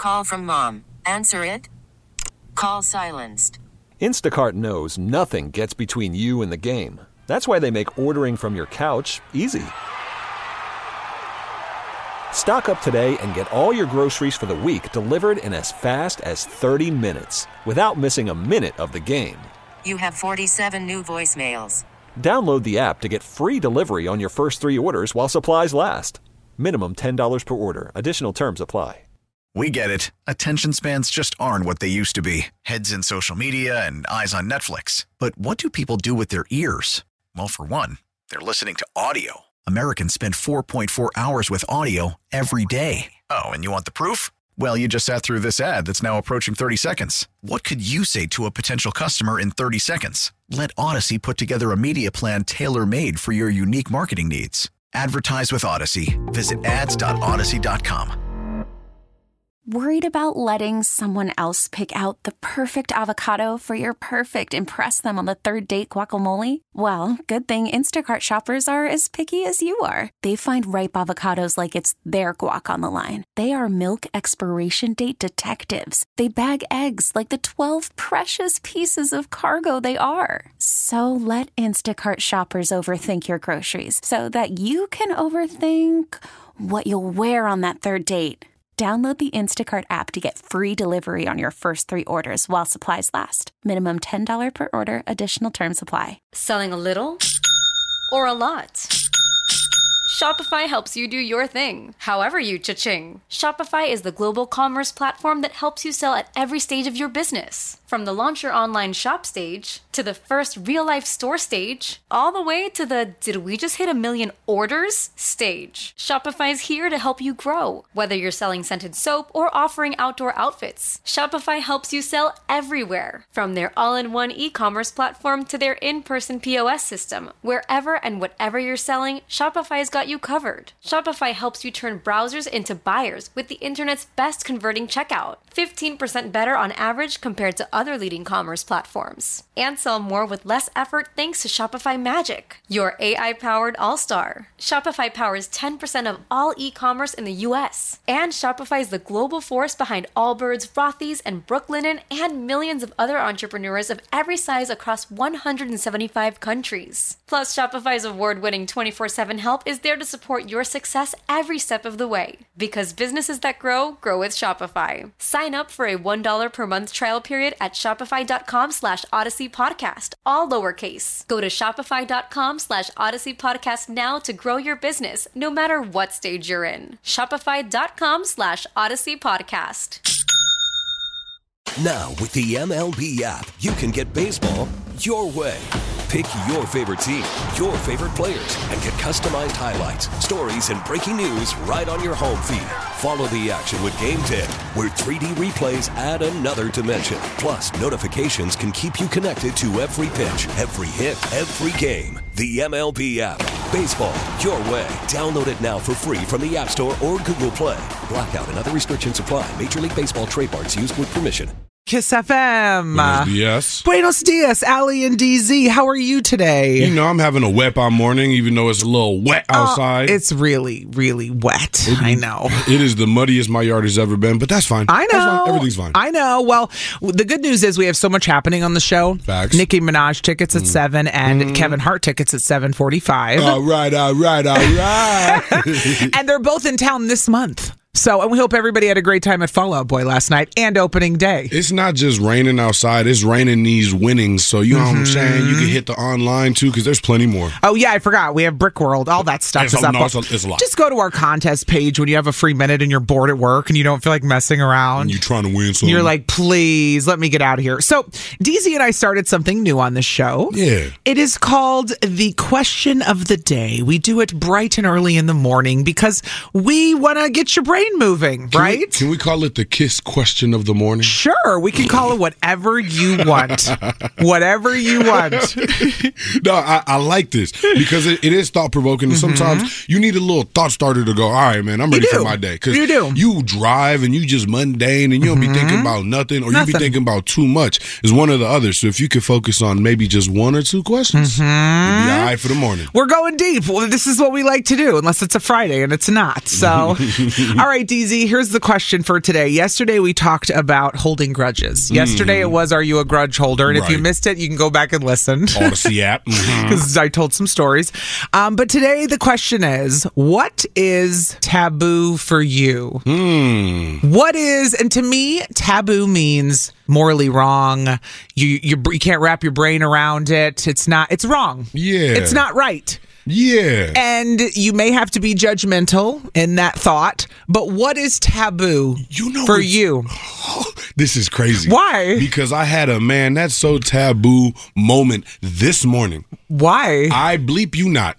call from mom. Answer it. Call silenced. Instacart knows nothing gets between you and the game. That's why they make ordering from your couch easy. Stock up today and get all your groceries for the week delivered in as fast as 30 minutes without missing a minute of the game. You have 47 new voicemails. Download the app to get free delivery on your first 3 orders while supplies last. Minimum $10 per order. Additional terms apply. We get it. Attention spans just aren't what they used to be. Heads in social media and eyes on Netflix. But what do people do with their ears? Well, for one, they're listening to audio. Americans spend 4.4 hours with audio every day. Oh, and you want the proof? Well, you just sat through this ad that's now approaching 30 seconds. What could you say to a potential customer in 30 seconds? Let Odyssey put together a media plan tailor-made for your unique marketing needs. Advertise with Odyssey. Visit ads.odyssey.com. Worried about letting someone else pick out the perfect avocado for your perfect impress them on the third date guacamole? Well, good thing Instacart shoppers are as picky as you are. They find ripe avocados like it's their guac on the line. They are milk expiration date detectives. They bag eggs like the 12 precious pieces of cargo they are. So let Instacart shoppers overthink your groceries so that you can overthink what you'll wear on that third date. Download the Instacart app to get free delivery on your first 3 orders while supplies last. Minimum $10 per order. Additional terms apply. Selling a little or a lot? Shopify helps you do your thing, however you cha-ching. Shopify is the global commerce platform that helps you sell at every stage of your business. From the launch your online shop stage, to the first real-life store stage, all the way to the did we just hit 1 million orders stage. Shopify's here to help you grow. Whether you're selling scented soap or offering outdoor outfits, Shopify helps you sell everywhere. From their all-in-one e-commerce platform to their in-person POS system, wherever and whatever you're selling, Shopify's got you covered. Shopify helps you turn browsers into buyers with the internet's best converting checkout. 15% better on average compared to other leading commerce platforms. And sell more with less effort thanks to Shopify Magic, your AI-powered all-star. Shopify powers 10% of all e-commerce in the US. And Shopify is the global force behind Allbirds, Rothy's, and Brooklinen, and millions of other entrepreneurs of every size across 175 countries. Plus, Shopify's award-winning 24/7 help is there to support your success every step of the way. Because businesses that grow, grow with Shopify. Sign up for a $1 per month trial period at shopify.com/Odyssey Podcast, all lowercase. Go to shopify.com/Odyssey Podcast now to grow your business, no matter what stage you're in. Shopify.com/Odyssey Podcast. Now, with the MLB app, you can get baseball your way. Pick your favorite team, your favorite players, and get customized highlights, stories, and breaking news right on your home feed. Follow the action with Game Tip, where 3D replays add another dimension. Plus, notifications can keep you connected to every pitch, every hit, every game. The MLB app. Baseball your way. Download it now for free from the App Store or Google Play. Blackout and other restrictions apply. Major League Baseball trademarks used with permission. Kiss FM. Buenos dias. Buenos dias, Allie and DZ. How are you today? You know, I'm having a wet by morning, even though it's a little wet outside. It's really, really wet. I know. It is the muddiest my yard has ever been, but that's fine. I know. That's fine. Everything's fine. I know. Well, the good news is we have so much happening on the show. Facts. Nicki Minaj tickets at 7 and Kevin Hart tickets at 7:45. All right. And they're both in town this month. So, and we hope everybody had a great time at Fall Out Boy last night and opening day. It's not just raining outside, it's raining these winnings. So, you know what I'm saying? You can hit the online too, because there's plenty more. Oh, yeah, I forgot. We have Brick World. All that stuff is up. It's a lot. Just go to our contest page when you have a free minute and you're bored at work and you don't feel like messing around. And you're trying to win something. You're like, please, let me get out of here. So, DZ and I started something new on this show. Yeah. It is called the Question of the Day. We do it bright and early in the morning because we want to get your brain moving, right? Can we call it the Kiss Question of the Morning? Sure. We can call it whatever you want. Whatever you want. No, I like this because it is thought-provoking. And sometimes you need a little thought starter to go, all right, man, I'm ready for my day. Because you drive and you just mundane and you don't be thinking about nothing or you be thinking about too much. It's one or the other. So if you could focus on maybe just 1 or 2 questions, you'll be all right for the morning. We're going deep. Well, this is what we like to do, unless it's a Friday, and it's not. So, all right. right, DZ, here's the question for today. Yesterday, we talked about holding grudges. Yesterday, it was, are you a grudge holder? And if you missed it, you can go back and listen. Odyssey app. Because I told some stories. But today, the question is, what is taboo for you? What is, and to me, taboo means morally wrong. You can't wrap your brain around it. It's wrong. Yeah. It's not right. Yeah. And you may have to be judgmental in that thought, but what is taboo for you? This is crazy. Why? Because I had a man that's so taboo moment this morning. Why? I bleep you not.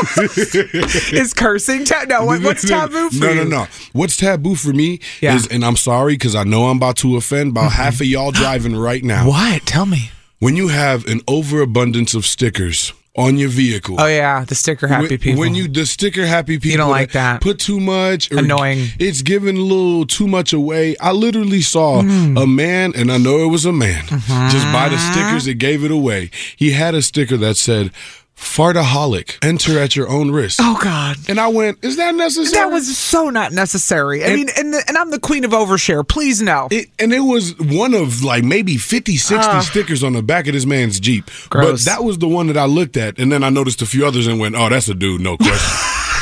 Is cursing no? What's taboo for you? No. What's taboo for me is, and I'm sorry because I know I'm about to offend about half of y'all driving right now. What? Tell me. When you have an overabundance of stickers on your vehicle. Oh yeah, the sticker happy people. The sticker happy people. You don't like that. Put too much. Or annoying. It's giving a little too much away. I literally saw a man, and I know it was a man, just buy the stickers, it gave it away. He had a sticker that said, "Fartaholic, enter at your own risk." Oh God! And I went, "Is that necessary?" That was so not necessary. I mean, and I'm the queen of overshare. Please no. It was one of like maybe 50, 60 stickers on the back of this man's Jeep. Gross. But that was the one that I looked at, and then I noticed a few others and went, "Oh, that's a dude, no question."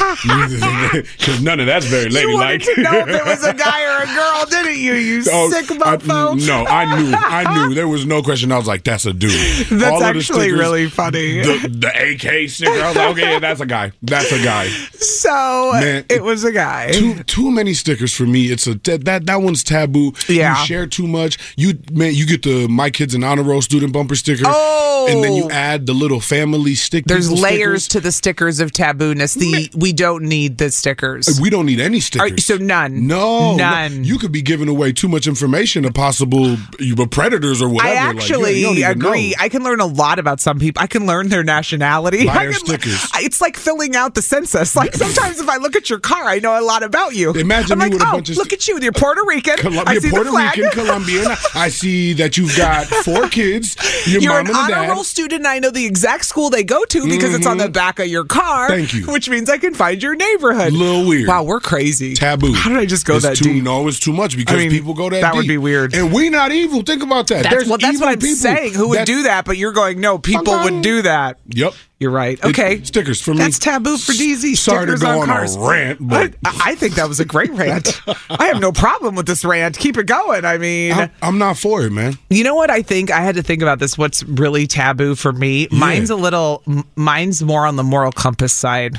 Because none of that's very ladylike. You wanted to know if it was a guy or a girl, didn't you? You sick mofo. No, I knew. There was no question. I was like, that's a dude. That's all actually really funny. The AK sticker. I was like, okay, yeah, that's a guy. That's a guy. So man, it was a guy. Too many stickers for me. It's that one's taboo. Yeah. You share too much. You get the My Kids in Honor Roll student bumper sticker. Oh. And then you add the little family stick. There's layers stickers to the stickers of tabooness. We don't need the stickers. We don't need any stickers. So none. No. None. You could be giving away too much information to possible predators or whatever. I actually agree. I can learn a lot about some people. I can learn their nationality. By their stickers. It's like filling out the census. Like sometimes if I look at your car, I know a lot about you. Imagine I'm you like, with a bunch of look at you. You're Puerto Rican. I see Puerto Rican, Colombian. I see that you've got 4 kids. You're an honor roll student. And I know the exact school they go to because it's on the back of your car. Thank you. Which means I can find your neighborhood. A little weird. Wow, we're crazy. Taboo. How did I just go that deep? No, it's too much because people go that deep. That would be weird. And we not evil. Think about that. That's what I'm saying. Who would do that? But you're going, no, people would do that. Yep. You're right. Okay. Stickers for me. That's taboo for DZ. Sorry to go on a rant, but I think that was a great rant. I have no problem with this rant. Keep it going. I mean, I'm not for it, man. You know what I think? I had to think about this. What's really taboo for me? Yeah. Mine's more on the moral compass side.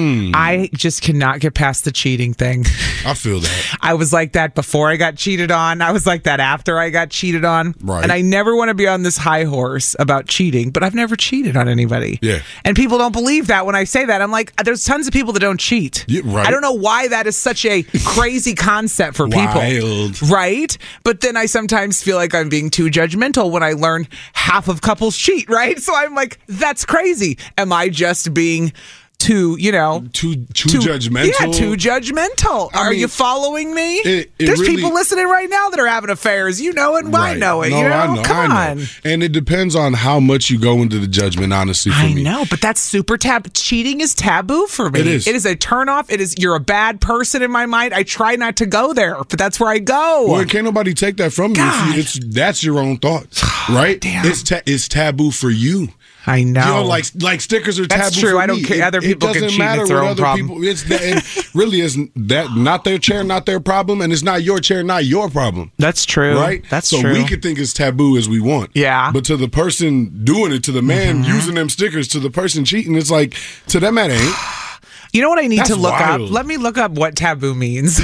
I just cannot get past the cheating thing. I feel that. I was like that before I got cheated on. I was like that after I got cheated on. Right. And I never want to be on this high horse about cheating, but I've never cheated on anybody. Yeah. And people don't believe that when I say that. I'm like, there's tons of people that don't cheat. Yeah, right. I don't know why that is such a crazy concept for people. Wild. Right? But then I sometimes feel like I'm being too judgmental when I learn half of couples cheat, right? So I'm like, that's crazy. Am I just being too judgmental? Yeah, too judgmental. Are you following me? There's really, people listening right now that are having affairs. You know it, and I know it. No, you know? I know. Come on. And it depends on how much you go into the judgment, honestly, for me. I know, but that's super taboo. Cheating is taboo for me. It is. It is a turnoff. It is, you're a bad person in my mind. I try not to go there, but that's where I go. Well, can't nobody take that from you. That's your own thoughts, right? Damn. It's taboo for you. I know. You know, like stickers are taboo. That's true. For I don't me. care. Other people can cheat. It's their own problem. It really is that not their chair, not their problem, and it's not your chair, not your problem. That's true. Right? That's true. So we can think it's taboo as we want. Yeah. But to the person doing it, to the man using them stickers, to the person cheating, it's like, to them, that ain't. You know what I need That's to look wild. up? Let me look up what taboo means.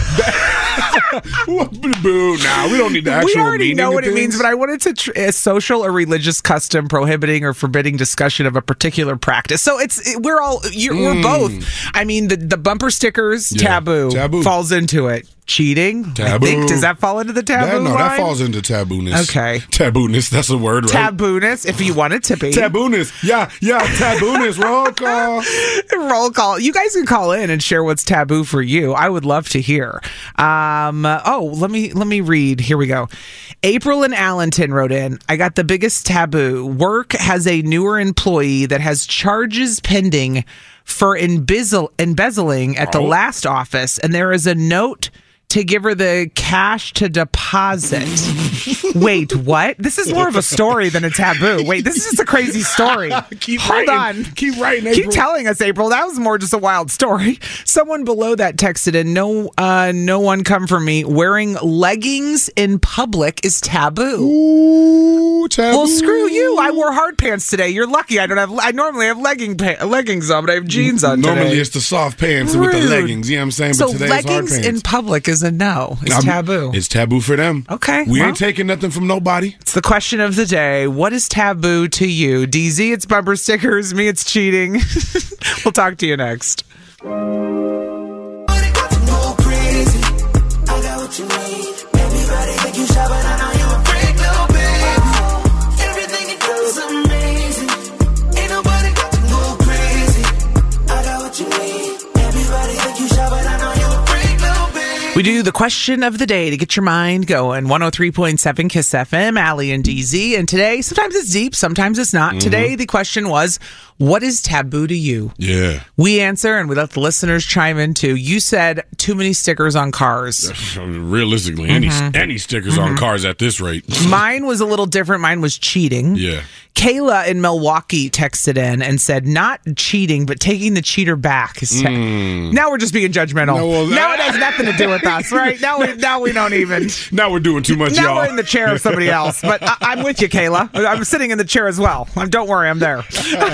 Boo! Now we don't need the actual. We already know what it means, but I wanted to a social or religious custom prohibiting or forbidding discussion of a particular practice. So we're both. I mean, the bumper stickers taboo falls into it. Cheating, taboo. I think, does that fall into the taboo line? That falls into tabooness. Okay, tabooness. That's a word, right? Tabooness, if you want it to be. Tabooness. Yeah. Tabooness. Roll call. Roll call. You guys can call in and share what's taboo for you. I would love to hear. Let me read. Here we go. April in Allenton wrote in, I got the biggest taboo. Work has a newer employee that has charges pending for embezzling at the last office, and there is a note to give her the cash to deposit. Wait, what? This is more of a story than a taboo. Wait, this is just a crazy story. Hold on. Keep writing, April. Keep telling us, April. That was more just a wild story. Someone below that texted in, no one come for me. Wearing leggings in public is taboo. Ooh, taboo. Well, screw you. I wore hard pants today. You're lucky. I normally have leggings on, but I have jeans on today. Normally it's the soft pants with the leggings. You know what I'm saying? So but today's hard leggings pants. in public is a no. It's taboo. It's taboo for them. Okay. We ain't taking nothing from nobody. It's the question of the day. What is taboo to you? DZ, it's bumper stickers. Me, it's cheating. We'll talk to you next. We do the question of the day to get your mind going. 103.7 Kiss FM, Allie and DZ. And today, sometimes it's deep, sometimes it's not. Today, the question was, what is taboo to you? Yeah. We answer, and we let the listeners chime in too. You said too many stickers on cars. Realistically, any stickers on cars at this rate. Mine was a little different. Mine was cheating. Yeah. Kayla in Milwaukee texted in and said, not cheating, but taking the cheater back. Now we're just being judgmental. Now it has nothing to do with us, right? Now we don't even. Now we're doing too much, now y'all. We're in the chair of somebody else. But I'm with you, Kayla. I'm sitting in the chair as well. Don't worry, I'm there.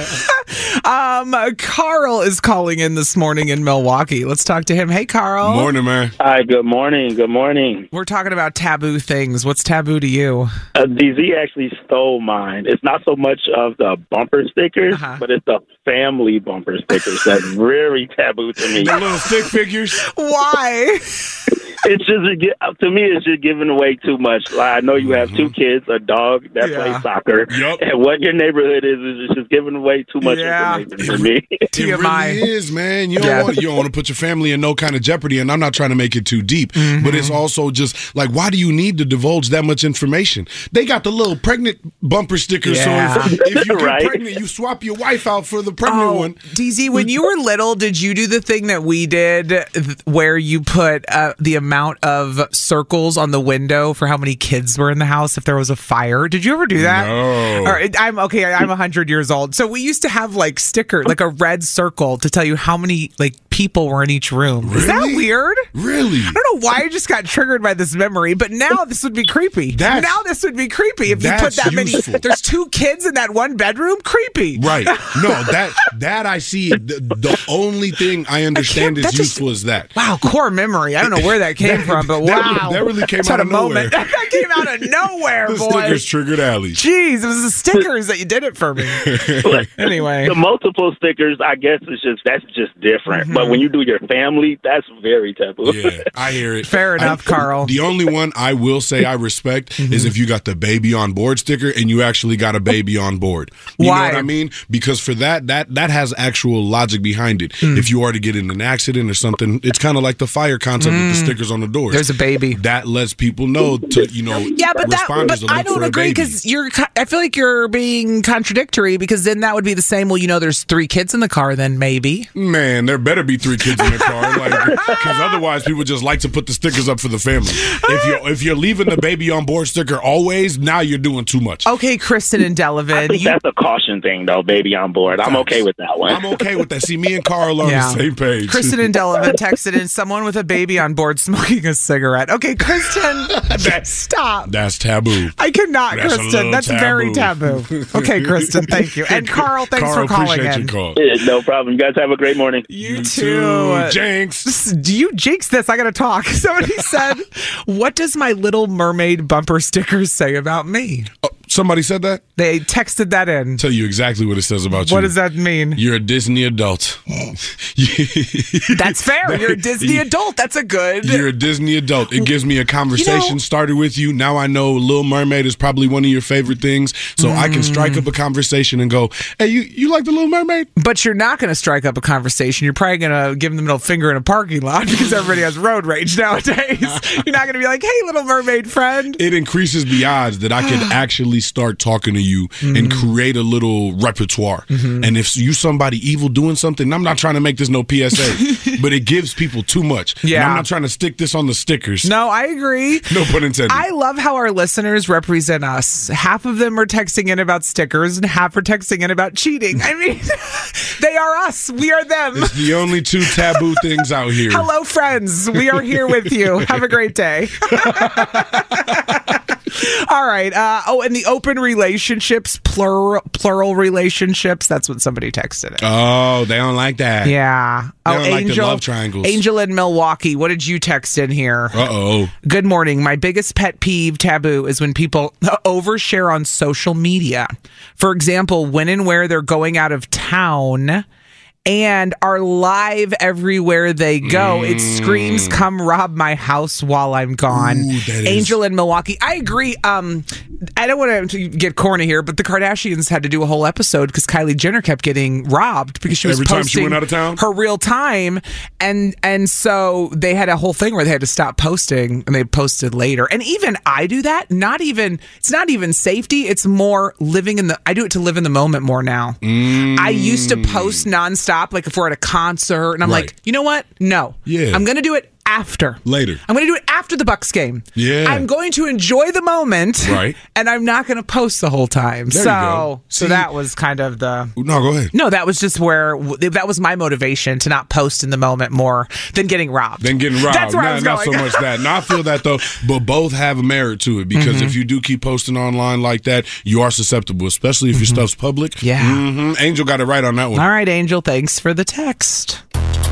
Carl is calling in this morning in Milwaukee. Let's talk to him. Hey, Carl. Morning, man. Hi, good morning. Good morning. We're talking about taboo things. What's taboo to you? DZ actually stole mine. It's not so much of the bumper stickers, but it's the family bumper stickers that's very taboo to me. The little stick figures? Why? It's just, to me, it's just giving away too much. Like, I know you have two kids, a dog that plays soccer, and what your neighborhood is just giving away too much information to me. It really is, man. You don't want to put your family in no kind of jeopardy, and I'm not trying to make it too deep, but it's also just like, why do you need to divulge that much information? They got the little pregnant bumper stickers, so if you get pregnant, you swap your wife out for the pregnant one. DZ, when you were little, did you do the thing that we did where you put the amount of circles on the window for how many kids were in the house if there was a fire? Did you ever do that? No. I'm 100 years old. So we used to have like a red circle to tell you how many people were in each room. Really? Is that weird? Really? I don't know why I just got triggered by this memory, but now this would be creepy. Now this would be creepy if you put that many. There's two kids in that one bedroom. Creepy. Right. No, that I see. The only thing I understand is useful is that. Wow, core memory. I don't know where that came from, but wow. That really came out of nowhere. That came out of nowhere, the boy. Stickers triggered Allie. Jeez, it was the stickers that you did it for me. Anyway. The multiple stickers, I guess, that's just different. But when you do your family, that's very taboo. Yeah, I hear it. Fair enough, Carl. The only one I will say I respect is if you got the baby on board sticker and you actually got a baby on board. You know what I mean? Because for that has actual logic behind it. If you are to get in an accident or something, it's kind of like the fire concept with the stickers on the doors. There's a baby. That lets people know to, responders but I don't agree because I feel like you're being contradictory because then that would be the same. Well, there's 3 kids in the car, then maybe. Man, there better be 3 kids in the car, because otherwise people just like to put the stickers up for the family. If you're leaving the baby on board sticker always, now you're doing too much. Okay, Kristen and Delavan. I think that's a caution thing, though, baby on board. I'm okay with that one. I'm okay with that. See, me and Carl are on the same page. Kristen and Delavan texted in someone with a baby on board smoking a cigarette. Okay, Kristen, stop. That's taboo. I cannot, Kristen. That's very taboo. Okay, Kristen, thank you. And Carl, thanks for calling in. No problem. You guys have a great morning. You too. Jinx. Do you jinx this? I got to talk. Somebody said, what does my Little Mermaid bumper stickers say about me? Somebody said that? They texted that in. Tell you exactly what it says about you. What does that mean? You're a Disney adult. That's fair. You're a Disney adult. That's a good... You're a Disney adult. It gives me a conversation started with you. Now I know Little Mermaid is probably one of your favorite things. So I can strike up a conversation and go, hey, you like the Little Mermaid? But you're not going to strike up a conversation. You're probably going to give them the middle finger in a parking lot because everybody has road rage nowadays. You're not going to be like, hey, Little Mermaid friend. It increases the odds that I could actually actually start talking to you and create a little repertoire. And if you somebody evil doing something, I'm not trying to make this no PSA, but it gives people too much. Yeah. And I'm not trying to stick this on the stickers. No, I agree. No pun intended. I love how our listeners represent us. Half of them are texting in about stickers and half are texting in about cheating. I mean, they are us. We are them. It's the only two taboo things out here. Hello, friends. We are here with you. Have a great day. All right. And the open relationships, plural relationships. That's what somebody texted it. Oh, they don't like that. Yeah. They don't like the love triangles. Angel in Milwaukee. What did you text in here? Uh-oh. Good morning. My biggest pet peeve taboo is when people overshare on social media. For example, when and where they're going out of town and are live everywhere they go. It screams, come rob my house while I'm gone. Ooh, Angel in Milwaukee. I agree. I don't want to get corny here, but the Kardashians had to do a whole episode because Kylie Jenner kept getting robbed because she was every time posting she went out of town? her real time. And so they had a whole thing where they had to stop posting and they posted later. And even I do that. It's not even safety. It's more I do it to live in the moment more now. I used to post nonstop, like if we're at a concert and I'm like, you know what? No. Yeah. I'm going to do it later. I'm going to do it after the Bucks game. Yeah. I'm going to enjoy the moment. Right. And I'm not going to post the whole time. There you go. So that was kind of the... No, go ahead. No, that was just that was my motivation to not post in the moment more than getting robbed. That's where I was not going. so much that. No, I feel that though, but both have a merit to it because if you do keep posting online like that, you are susceptible, especially if your stuff's public. Yeah. Angel got it right on that one. All right, Angel, thanks for the text.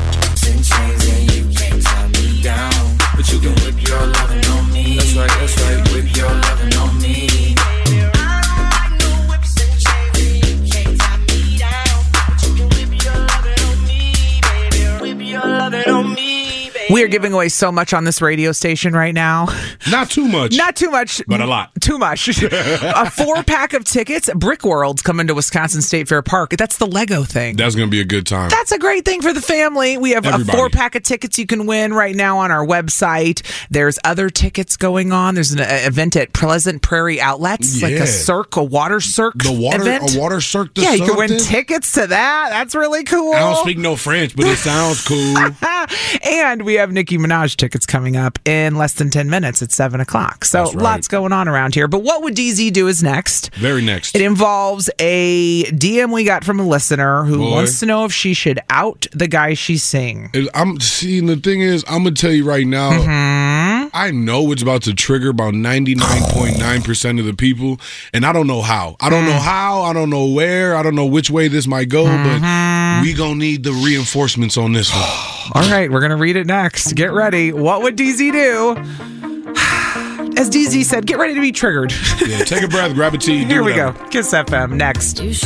But you can whip your lovin' on me. That's right, whip your lovin' on me. I like no whips and chains, you can't tie me down. But you can whip your lovin' on me, baby. Whip your lovin' on me, baby. We are giving away so much on this radio station right now. Not too much. Not too much. But a lot. Too much. A 4-pack of tickets. Brick World's coming to Wisconsin State Fair Park. That's the Lego thing. That's going to be a good time. That's a great thing for the family. We have a 4-pack of tickets you can win right now on our website. There's other tickets going on. There's an event at Pleasant Prairie Outlets, like a water circ event. A water circ to Yeah, you can something? win tickets to that. That's really cool. I don't speak no French, but it sounds cool. And we have Nicki Minaj tickets coming up in less than 10 minutes at 7 o'clock. So lots going on around here. But what would DZ do is next. Very next. It involves a DM we got from a listener who wants to know if she should out the guy she's seeing. The thing is, I'm going to tell you right now, I know it's about to trigger about 99.9% of the people, and I don't know how. I don't know where, I don't know which way this might go, but we going to need the reinforcements on this one. All right, we're going to read it next. Get ready. What would DZ do? As DZ said, get ready to be triggered. Yeah, take a breath, grab a tea. Here we go. Kiss FM next. You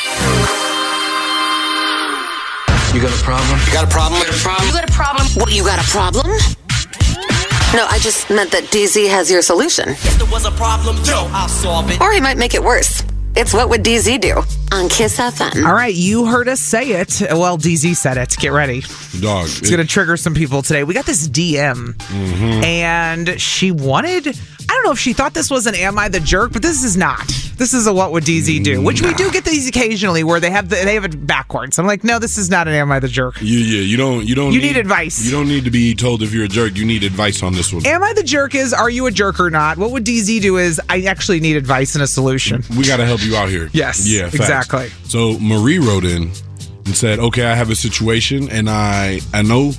got a problem? You got a problem? You got a problem? What, you got a problem? No, I just meant that DZ has your solution. If there was a problem, I'll solve it. Or he might make it worse. It's What Would DZ Do on Kiss FM. All right, you heard us say it. Well, DZ said it. Get ready. Dog. It's going to trigger some people today. We got this DM, and she wanted... I don't know if she thought this was an Am I the Jerk, but this is not. This is a What Would DZ Do, which we do get these occasionally where they have it backwards. I'm like, no, this is not an Am I the Jerk. Yeah, you don't. You need advice. You don't need to be told if you're a jerk. You need advice on this one. Am I the Jerk is, are you a jerk or not? What Would DZ Do is, I actually need advice and a solution. We got to help you out here. Yes, yeah, facts. exactly. So Marie wrote in and said, okay, I have a situation, and I know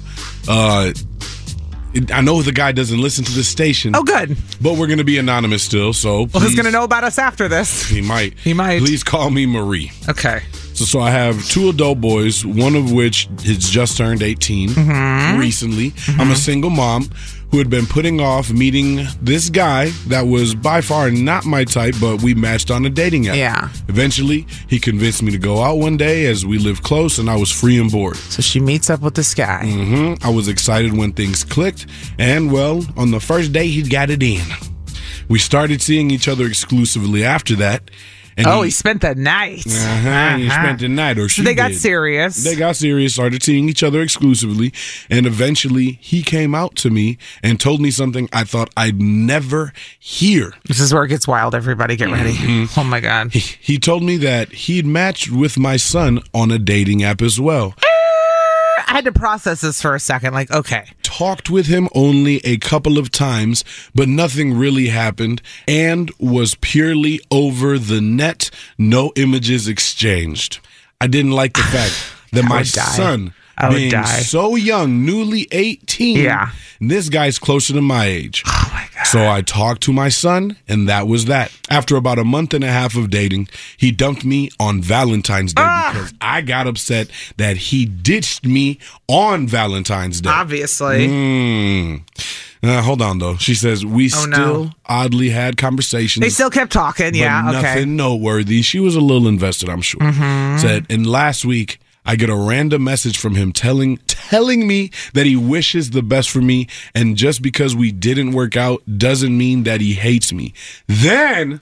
the guy doesn't listen to this station. Oh, good. But we're going to be anonymous still, so please. Well, he's going to know about us after this. He might. Please call me Marie. Okay. So I have 2 adult boys, one of which has just turned 18 recently. I'm a single mom who had been putting off meeting this guy that was by far not my type, but we matched on a dating app. Yeah. Eventually, he convinced me to go out one day as we lived close and I was free and bored. So she meets up with this guy. I was excited when things clicked, and well, on the first day, he got it in. We started seeing each other exclusively after that, And he spent the night. He spent the night, or she They got did. serious. They got serious, started seeing each other exclusively, and eventually he came out to me and told me something I thought I'd never hear. This is where it gets wild, everybody. Get ready. Mm-hmm. Oh, my God. He told me that he'd matched with my son on a dating app as well. I had to process this for a second. Like, okay. Talked with him only a couple of times, but nothing really happened and was purely over the net, no images exchanged. I didn't like the fact that my son, being so young, newly 18, and this guy's closer to my age. Oh, my God. So I talked to my son, and that was that. After about a month and a half of dating, he dumped me on Valentine's Day because I got upset that he ditched me on Valentine's Day. Obviously. Hold on, though. She says, we still oddly had conversations. They still kept talking, but nothing noteworthy. She was a little invested, I'm sure. Said, and last week, I get a random message from him telling me that he wishes the best for me, and just because we didn't work out doesn't mean that he hates me. Then,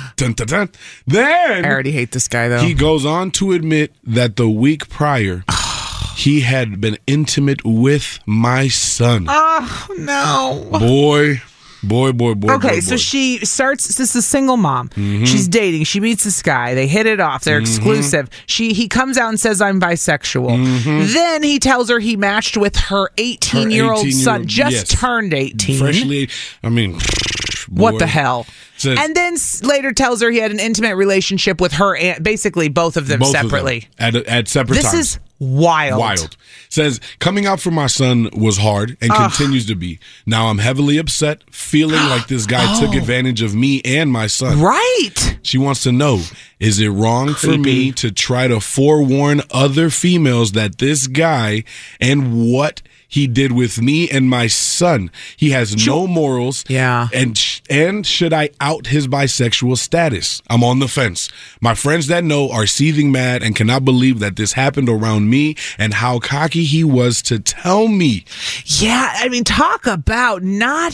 then I already hate this guy, though. He goes on to admit that the week prior, he had been intimate with my son. Oh, no. Boy. Okay, so she starts. This is a single mom. She's dating. She meets this guy. They hit it off. They're exclusive. He comes out and says, "I'm bisexual." Then he tells her he matched with her 18-year-old son, just turned 18. Freshly, I mean, what the hell? And then later tells her he had an intimate relationship with her aunt, basically both of them separately. At separate times. This is wild. Says, coming out for my son was hard and continues to be. Now I'm heavily upset, feeling like this guy took advantage of me and my son. Right. She wants to know, is it wrong for me to try to forewarn other females that this guy and what he did with me and my son, he has no morals. Yeah. And should I out his bisexual status? I'm on the fence. My friends that know are seething mad and cannot believe that this happened around me and how cocky he was to tell me. Yeah, I mean, talk about not...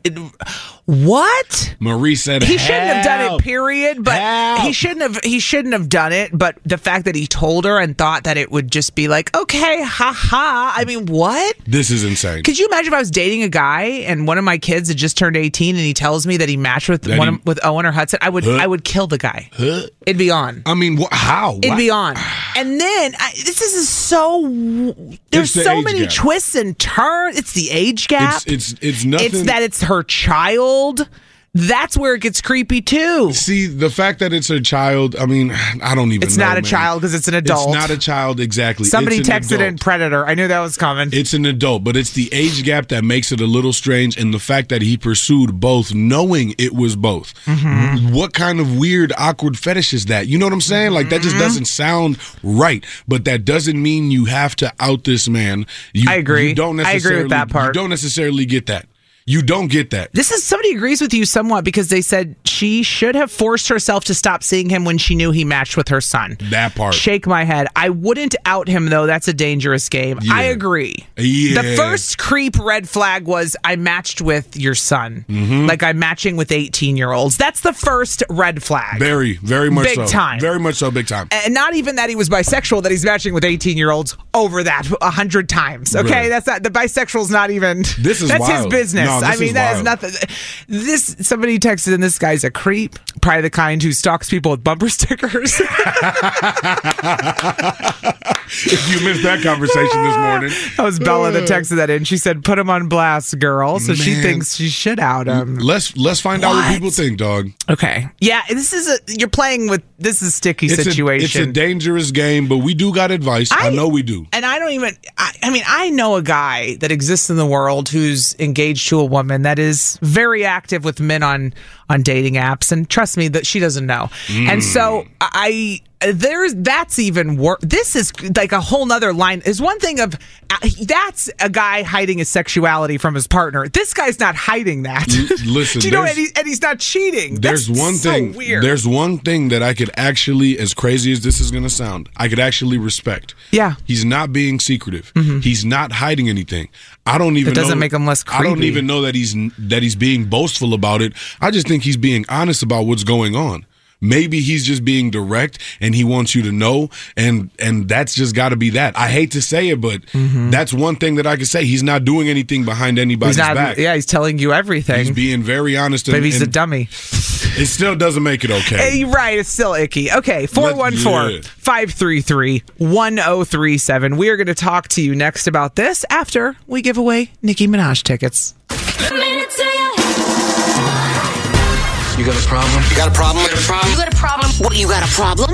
What? Marie said he shouldn't have done it, period. But he shouldn't have done it. But the fact that he told her and thought that it would just be like, okay, haha. I mean, what? This is insane. Could you imagine if I was dating a guy and one of my kids had just turned 18 and he tells me that he matched with with Owen or Hudson? I would kill the guy. It'd be on. I mean, how? It'd be on. And then this is so. There's so many twists and turns. It's the age gap. It's nothing. It's that it's her child. That's where it gets creepy too. See, the fact that it's her child, I mean, I don't even know. It's not a child because it's an adult. It's not a child, exactly. Somebody texted in Predator. I knew that was coming. It's an adult, but it's the age gap that makes it a little strange, and the fact that he pursued both knowing it was both. What kind of weird, awkward fetish is that? You know what I'm saying? Like, that just doesn't sound right, but that doesn't mean you have to out this man. I agree. I agree with that part. You don't necessarily get that. You don't get that. Somebody agrees with you somewhat because they said she should have forced herself to stop seeing him when she knew he matched with her son. That part. Shake my head. I wouldn't out him, though. That's a dangerous game. Yeah. I agree. Yeah. The first creep red flag was I matched with your son. Like I'm matching with 18-year-olds. That's the first red flag. Very, very much so. Big time. Very much so, big time. And not even that he was bisexual, that he's matching with 18-year-olds over that 100 times. Okay? Really? That's not, the bisexual's not even. This is that's wild. His business. No, I mean, that is nothing. Somebody texted in, this guy's a creep, probably the kind who stalks people with bumper stickers. If you missed that conversation this morning. That was Bella that texted that in. She said, put him on blast, girl. So she thinks she should out him. Let's find out what people think, dog. Okay. Yeah, this is a sticky situation. It's a dangerous game, but we do got advice. I know we do. And I don't even, I know a guy that exists in the world who's engaged to a woman that is very active with men on dating apps, and trust me that she doesn't know. And so that's even worse. This is like a whole nother line. Is one thing of that's a guy hiding his sexuality from his partner. This guy's not hiding that. Listen, do you know, and he's not cheating. There's one thing. Weird. There's one thing that I could actually, as crazy as this is going to sound, I could actually respect. Yeah, he's not being secretive. He's not hiding anything. I don't even. It doesn't make him less creepy. I don't even know that he's being boastful about it. I just think he's being honest about what's going on. maybe he's just being direct and he wants you to know, and that's just got to be that. I hate to say it, but that's one thing that I can say. He's not doing anything behind anybody's back. Yeah, he's telling you everything. He's being very honest. Maybe he's a dummy. It still doesn't make it okay. Right, it's still icky. Okay, 414-533-1037. We are going to talk to you next about this after we give away Nicki Minaj tickets. You got a problem? You got a problem? You got a problem? You got a problem? What, you got a problem?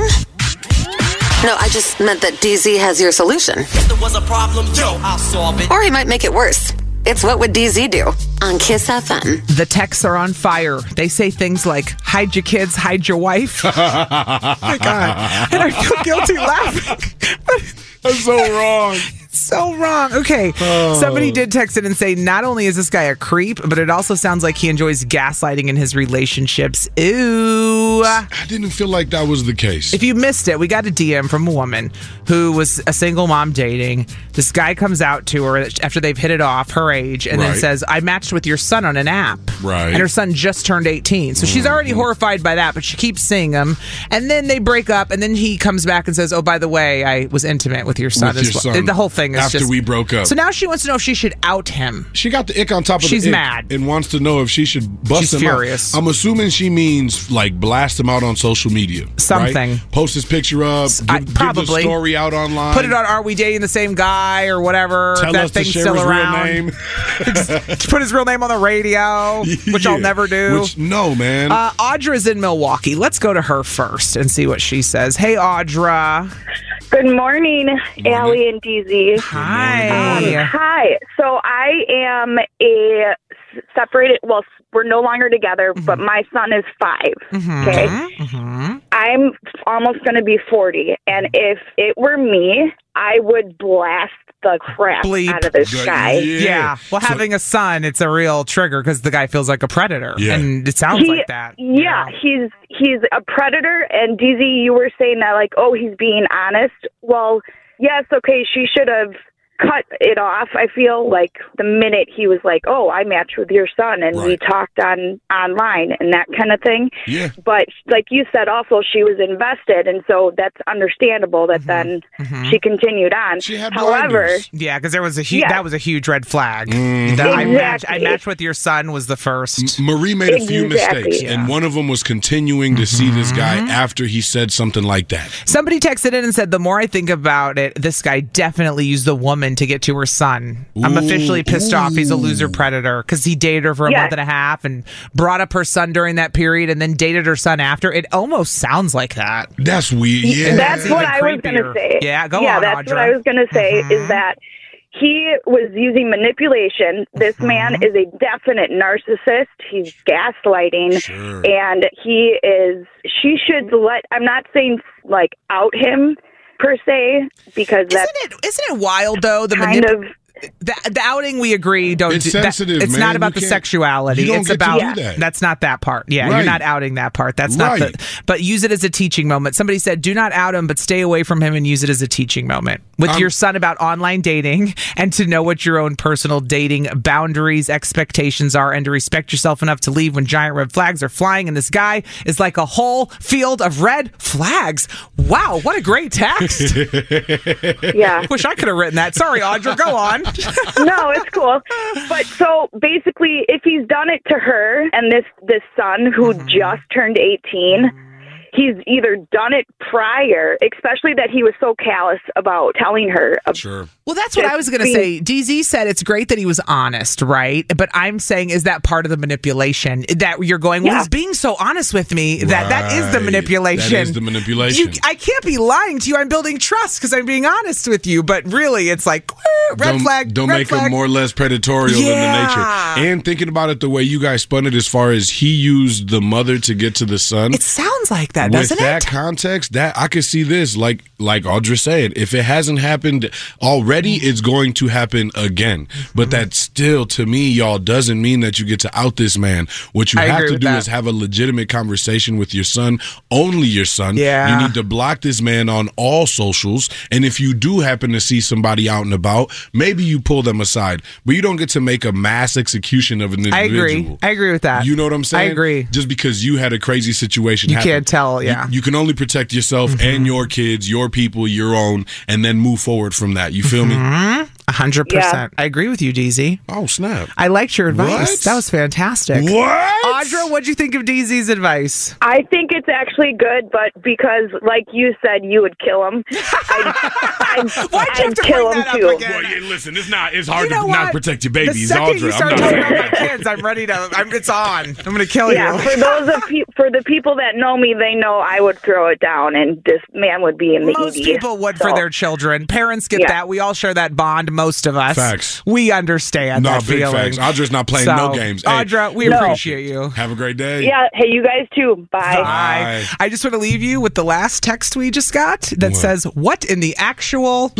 No, I just meant that DZ has your solution. If there was a problem, I'll solve it. Or he might make it worse. It's What Would DZ Do on Kiss FM. The texts are on fire. They say things like, hide your kids, hide your wife. Oh my God. And I feel guilty laughing. That's so wrong. So wrong. Okay. Somebody did text in and say, not only is this guy a creep, but it also sounds like he enjoys gaslighting in his relationships. Ooh. I didn't feel like that was the case. If you missed it, we got a DM from a woman who was a single mom dating. This guy comes out to her after they've hit it off, her age, and then says, I matched with your son on an app. Right. And her son just turned 18. So she's already horrified by that, but she keeps seeing him. And then they break up, and then he comes back and says, oh, by the way, I was intimate with your son as well. The whole thing is after we broke up. So now she wants to know if she should out him. She got the ick on top of She's the ick mad and wants to know if she should bust him furious. out. I'm assuming she means like blast him out on social media. Something. Right? Post his picture up. Give the story out online. Put it on Are We Dating the Same Guy or whatever. Tell that us thing's to share still his around. real name. Put his real name on the radio, which I'll never do. No, man. Audra's in Milwaukee. Let's go to her first and see what she says. Hey, Audra. Good morning, Allie and DZ. Hi. Hi. So I am a separated, well, we're no longer together, but my son is 5. Okay? I'm almost going to be 40. And if it were me, I would blast the crap out of this guy. Yeah. Well, having a son, it's a real trigger because the guy feels like a predator. Yeah. And it sounds like that. Yeah. He's a predator. And DZ, you were saying that like, oh, he's being honest. Well, yes, okay, she should have cut it off. I feel like the minute he was like, oh, I matched with your son and we talked online and that kind of thing. Yeah. But like you said, also she was invested, and so that's understandable that then she continued on. She had However, blinders. Yeah, because there was a that was a huge red flag. I matched with your son was the first. Marie made a few mistakes, and one of them was continuing to see this guy after he said something like that. Somebody texted in and said, the more I think about it, this guy definitely used the woman to get to her son. I'm officially pissed off. He's a loser predator because he dated her for a month and a half and brought up her son during that period and then dated her son after. It almost sounds like that. That's weird. Yeah. That's what I was going to say. Yeah, go on, that's Audra. what I was going to say is that he was using manipulation. This man is a definite narcissist. He's gaslighting. Sure. And she should I'm not saying like out him per se, because isn't it wild though? The outing, we agree. It's sensitive. It's man. not about the sexuality. You don't it's get about to do that. That's not that part. Yeah, Right. you're not outing that part. That's not the. But use it as a teaching moment. Somebody said, "Do not out him, but stay away from him and use it as a teaching moment with your son about online dating and to know what your own personal dating boundaries, expectations are, and to respect yourself enough to leave when giant red flags are flying. And this guy is like a whole field of red flags. Wow, what a great text. Yeah. Wish I could have written that. Sorry, Audra. Go on. No, it's cool. But so basically, if he's done it to her and this son who just turned 18, he's either done it prior, especially that he was so callous about telling her. Sure. Well, that's what I was going to say. DZ said it's great that he was honest, right? But I'm saying, is that part of the manipulation? That you're going, well, he's being so honest with me that is the manipulation. That is the manipulation. I can't be lying to you. I'm building trust because I'm being honest with you. But really, it's like, red flag. Don't red make flag. him more or less predatorial than the nature. And thinking about it the way you guys spun it as far as he used the mother to get to the son. It sounds like that, doesn't it? With that context, that I could see this, like Audra said, if it hasn't happened already, it's going to happen again. But that still, to me, y'all, doesn't mean that you get to out this man. What you have to do is have a legitimate conversation with your son, only your son. Yeah. You need to block this man on all socials. And if you do happen to see somebody out and about, maybe you pull them aside. But you don't get to make a mass execution of an individual. I agree with that. You know what I'm saying? I agree. Just because you had a crazy situation You happen. can't tell still, yeah. You can only protect yourself and your kids, your people, your own, and then move forward from that. You feel me? 100%. Yeah. I agree with you, DZ. Oh, snap. I liked your advice. What? That was fantastic. What? Audra, what'd you think of DZ's advice? I think it's actually good, but because, like you said, you would kill him. I'd kill him too. Well, yeah, listen, it's hard to not protect your babies. The second Audra, you start talking about my kids, I'm ready to. It's on. I'm going to kill Yeah, you. for the people that know me, they know I would throw it down, and this man would be in the Most ED. people would for their children. Parents get that. We all share that bond. Most of us. Facts. We understand that big feeling. facts. Audra's not playing no games. Hey, Audra, we appreciate you. Have a great day. Yeah. Hey, you guys too. Bye. Bye. I just want to leave you with the last text we just got that says, "What in the actual?"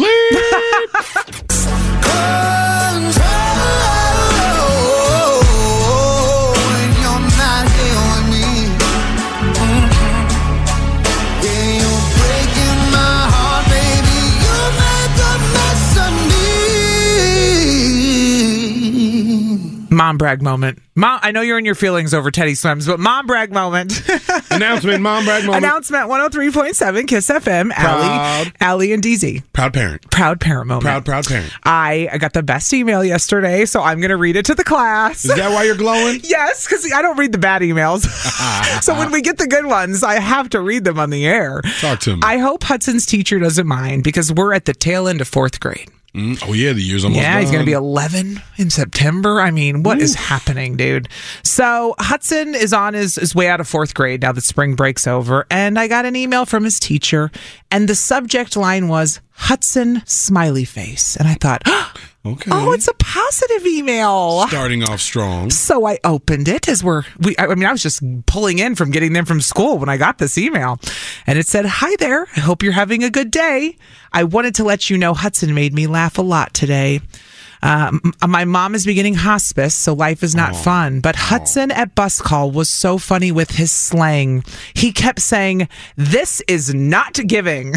Mom brag moment. Mom, I know you're in your feelings over Teddy Swims, but mom brag moment. Announcement, mom brag moment. Announcement, 103.7 Kiss FM. Allie and DZ. Proud parent. Proud parent moment. Proud parent. I got the best email yesterday, so I'm going to read it to the class. Is that why you're glowing? Yes, because I don't read the bad emails. So when we get the good ones, I have to read them on the air. Talk to me. I hope Hudson's teacher doesn't mind because we're at the tail end of 4th grade. Oh, yeah, the year's almost done. He's going to be 11 in September. I mean, what is happening, dude? So Hudson is on his way out of 4th grade now that spring break's over, and I got an email from his teacher, and the subject line was Hudson smiley face. And I thought, okay. Oh, it's a positive email. Starting off strong. So I opened it I was just pulling in from getting them from school when I got this email. And it said, "Hi there. I hope you're having a good day. I wanted to let you know Hudson made me laugh a lot today. My mom is beginning hospice, so life is not fun. But Hudson at bus call was so funny with his slang. He kept saying, 'This is not giving,'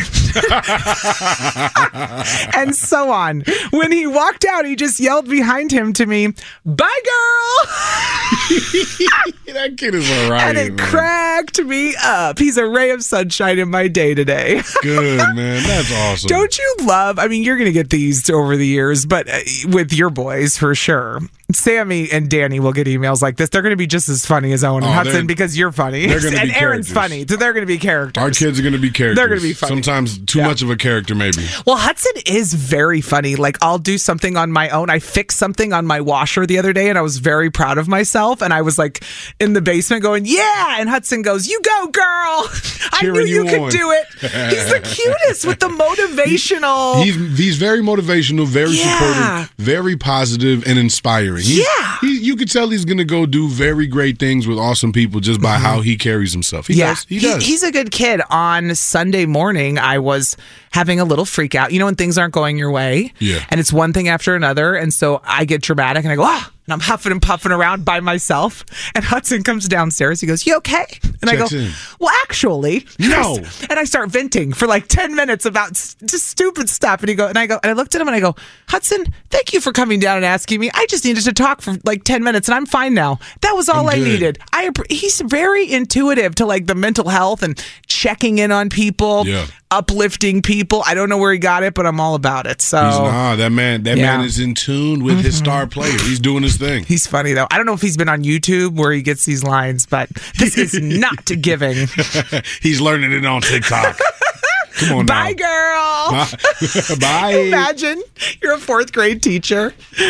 and so on. When he walked out, he just yelled behind him to me, 'Bye, girl!' That kid is all right, and it cracked me up. He's a ray of sunshine in my day today." Good, man. That's awesome. Don't you love? I mean, you're going to get these over the years, but with your boys for sure. Sammy and Danny will get emails like this. They're going to be just as funny as Owen and Hudson because you're funny. They're going to and be Aaron's characters. funny. So they're going to be characters. Our kids are going to be characters. They're going to be funny. Sometimes too much of a character, maybe. Well, Hudson is very funny. Like, I'll do something on my own. I fixed something on my washer the other day, and I was very proud of myself. And I was like in the basement going, "Yeah!" And Hudson goes, "You go, girl! I knew you could do it." He's the cutest with the motivational. He's very motivational, very supportive, very positive, and inspiring. You could tell he's going to go do very great things with awesome people just by how he carries himself. He does. He's a good kid. On Sunday morning, I was having a little freak out. You know when things aren't going your way? Yeah. And it's one thing after another. And so I get dramatic and I go, and I'm huffing and puffing around by myself. And Hudson comes downstairs. He goes, "You okay?" And I go, "Well, actually, no." And I start venting for like 10 minutes about just stupid stuff. And I looked at him and I go, "Hudson, thank you for coming down and asking me. I just needed to talk for like 10 minutes and I'm fine now. That was all I needed." He's very intuitive to like the mental health and checking in on people. Yeah. Uplifting people. I don't know where he got it, but I'm all about it. So that man is in tune with his star player. He's doing his thing. He's funny though. I don't know if he's been on YouTube where he gets these lines, but this is not giving. He's learning it on TikTok. Come on, bye, girl. Bye. Imagine you're a 4th grade teacher.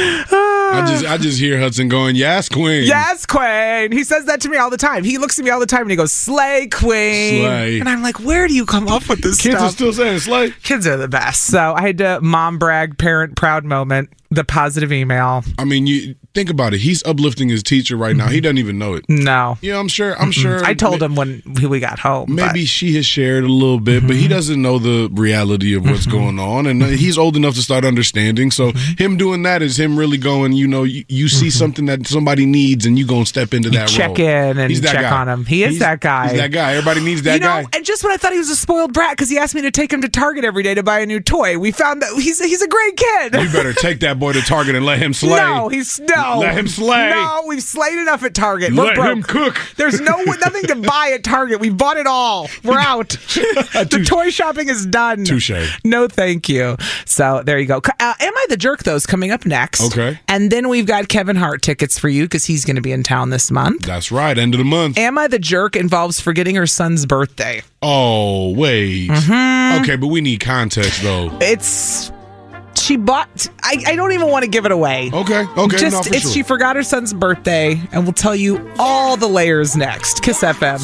I just hear Hudson going, "Yes, queen. Yes, queen." He says that to me all the time. He looks at me all the time and he goes, "Slay, queen." Slay. And I'm like, where do you come up with this Kids stuff? are still saying slay. Kids are the best. So I had to mom brag, parent proud moment, the positive email. I mean, you think about it. He's uplifting his teacher right now. He doesn't even know it. No. Yeah, I'm sure. I told him when we got home. Maybe she has shared a little bit, but he doesn't know the reality of what's going on. And he's old enough to start understanding. So him doing that is him really going, you know, you see something that somebody needs and you gonna step into that check role. in and He's that check guy. on him. He's that guy. He's that guy. Everybody needs that guy. And just when I thought he was a spoiled brat because he asked me to take him to Target every day to buy a new toy, we found that he's a great kid. You better take that boy to Target and let him slay. No. Let him slay. No, we've slayed enough at Target. We're Let broke. him cook. There's nothing to buy at Target. We bought it all. We're out. The toy shopping is done. Touche. No, thank you. So there you go. Am I the Jerk, though, is coming up next. Okay. And then we've got Kevin Hart tickets for you because he's going to be in town this month. That's right. End of the month. Am I the Jerk involves forgetting her son's birthday. Oh, wait. Okay, but we need context, though. She bought. I don't even want to give it away. Okay. She forgot her son's birthday, and we'll tell you all the layers next. Kiss FM.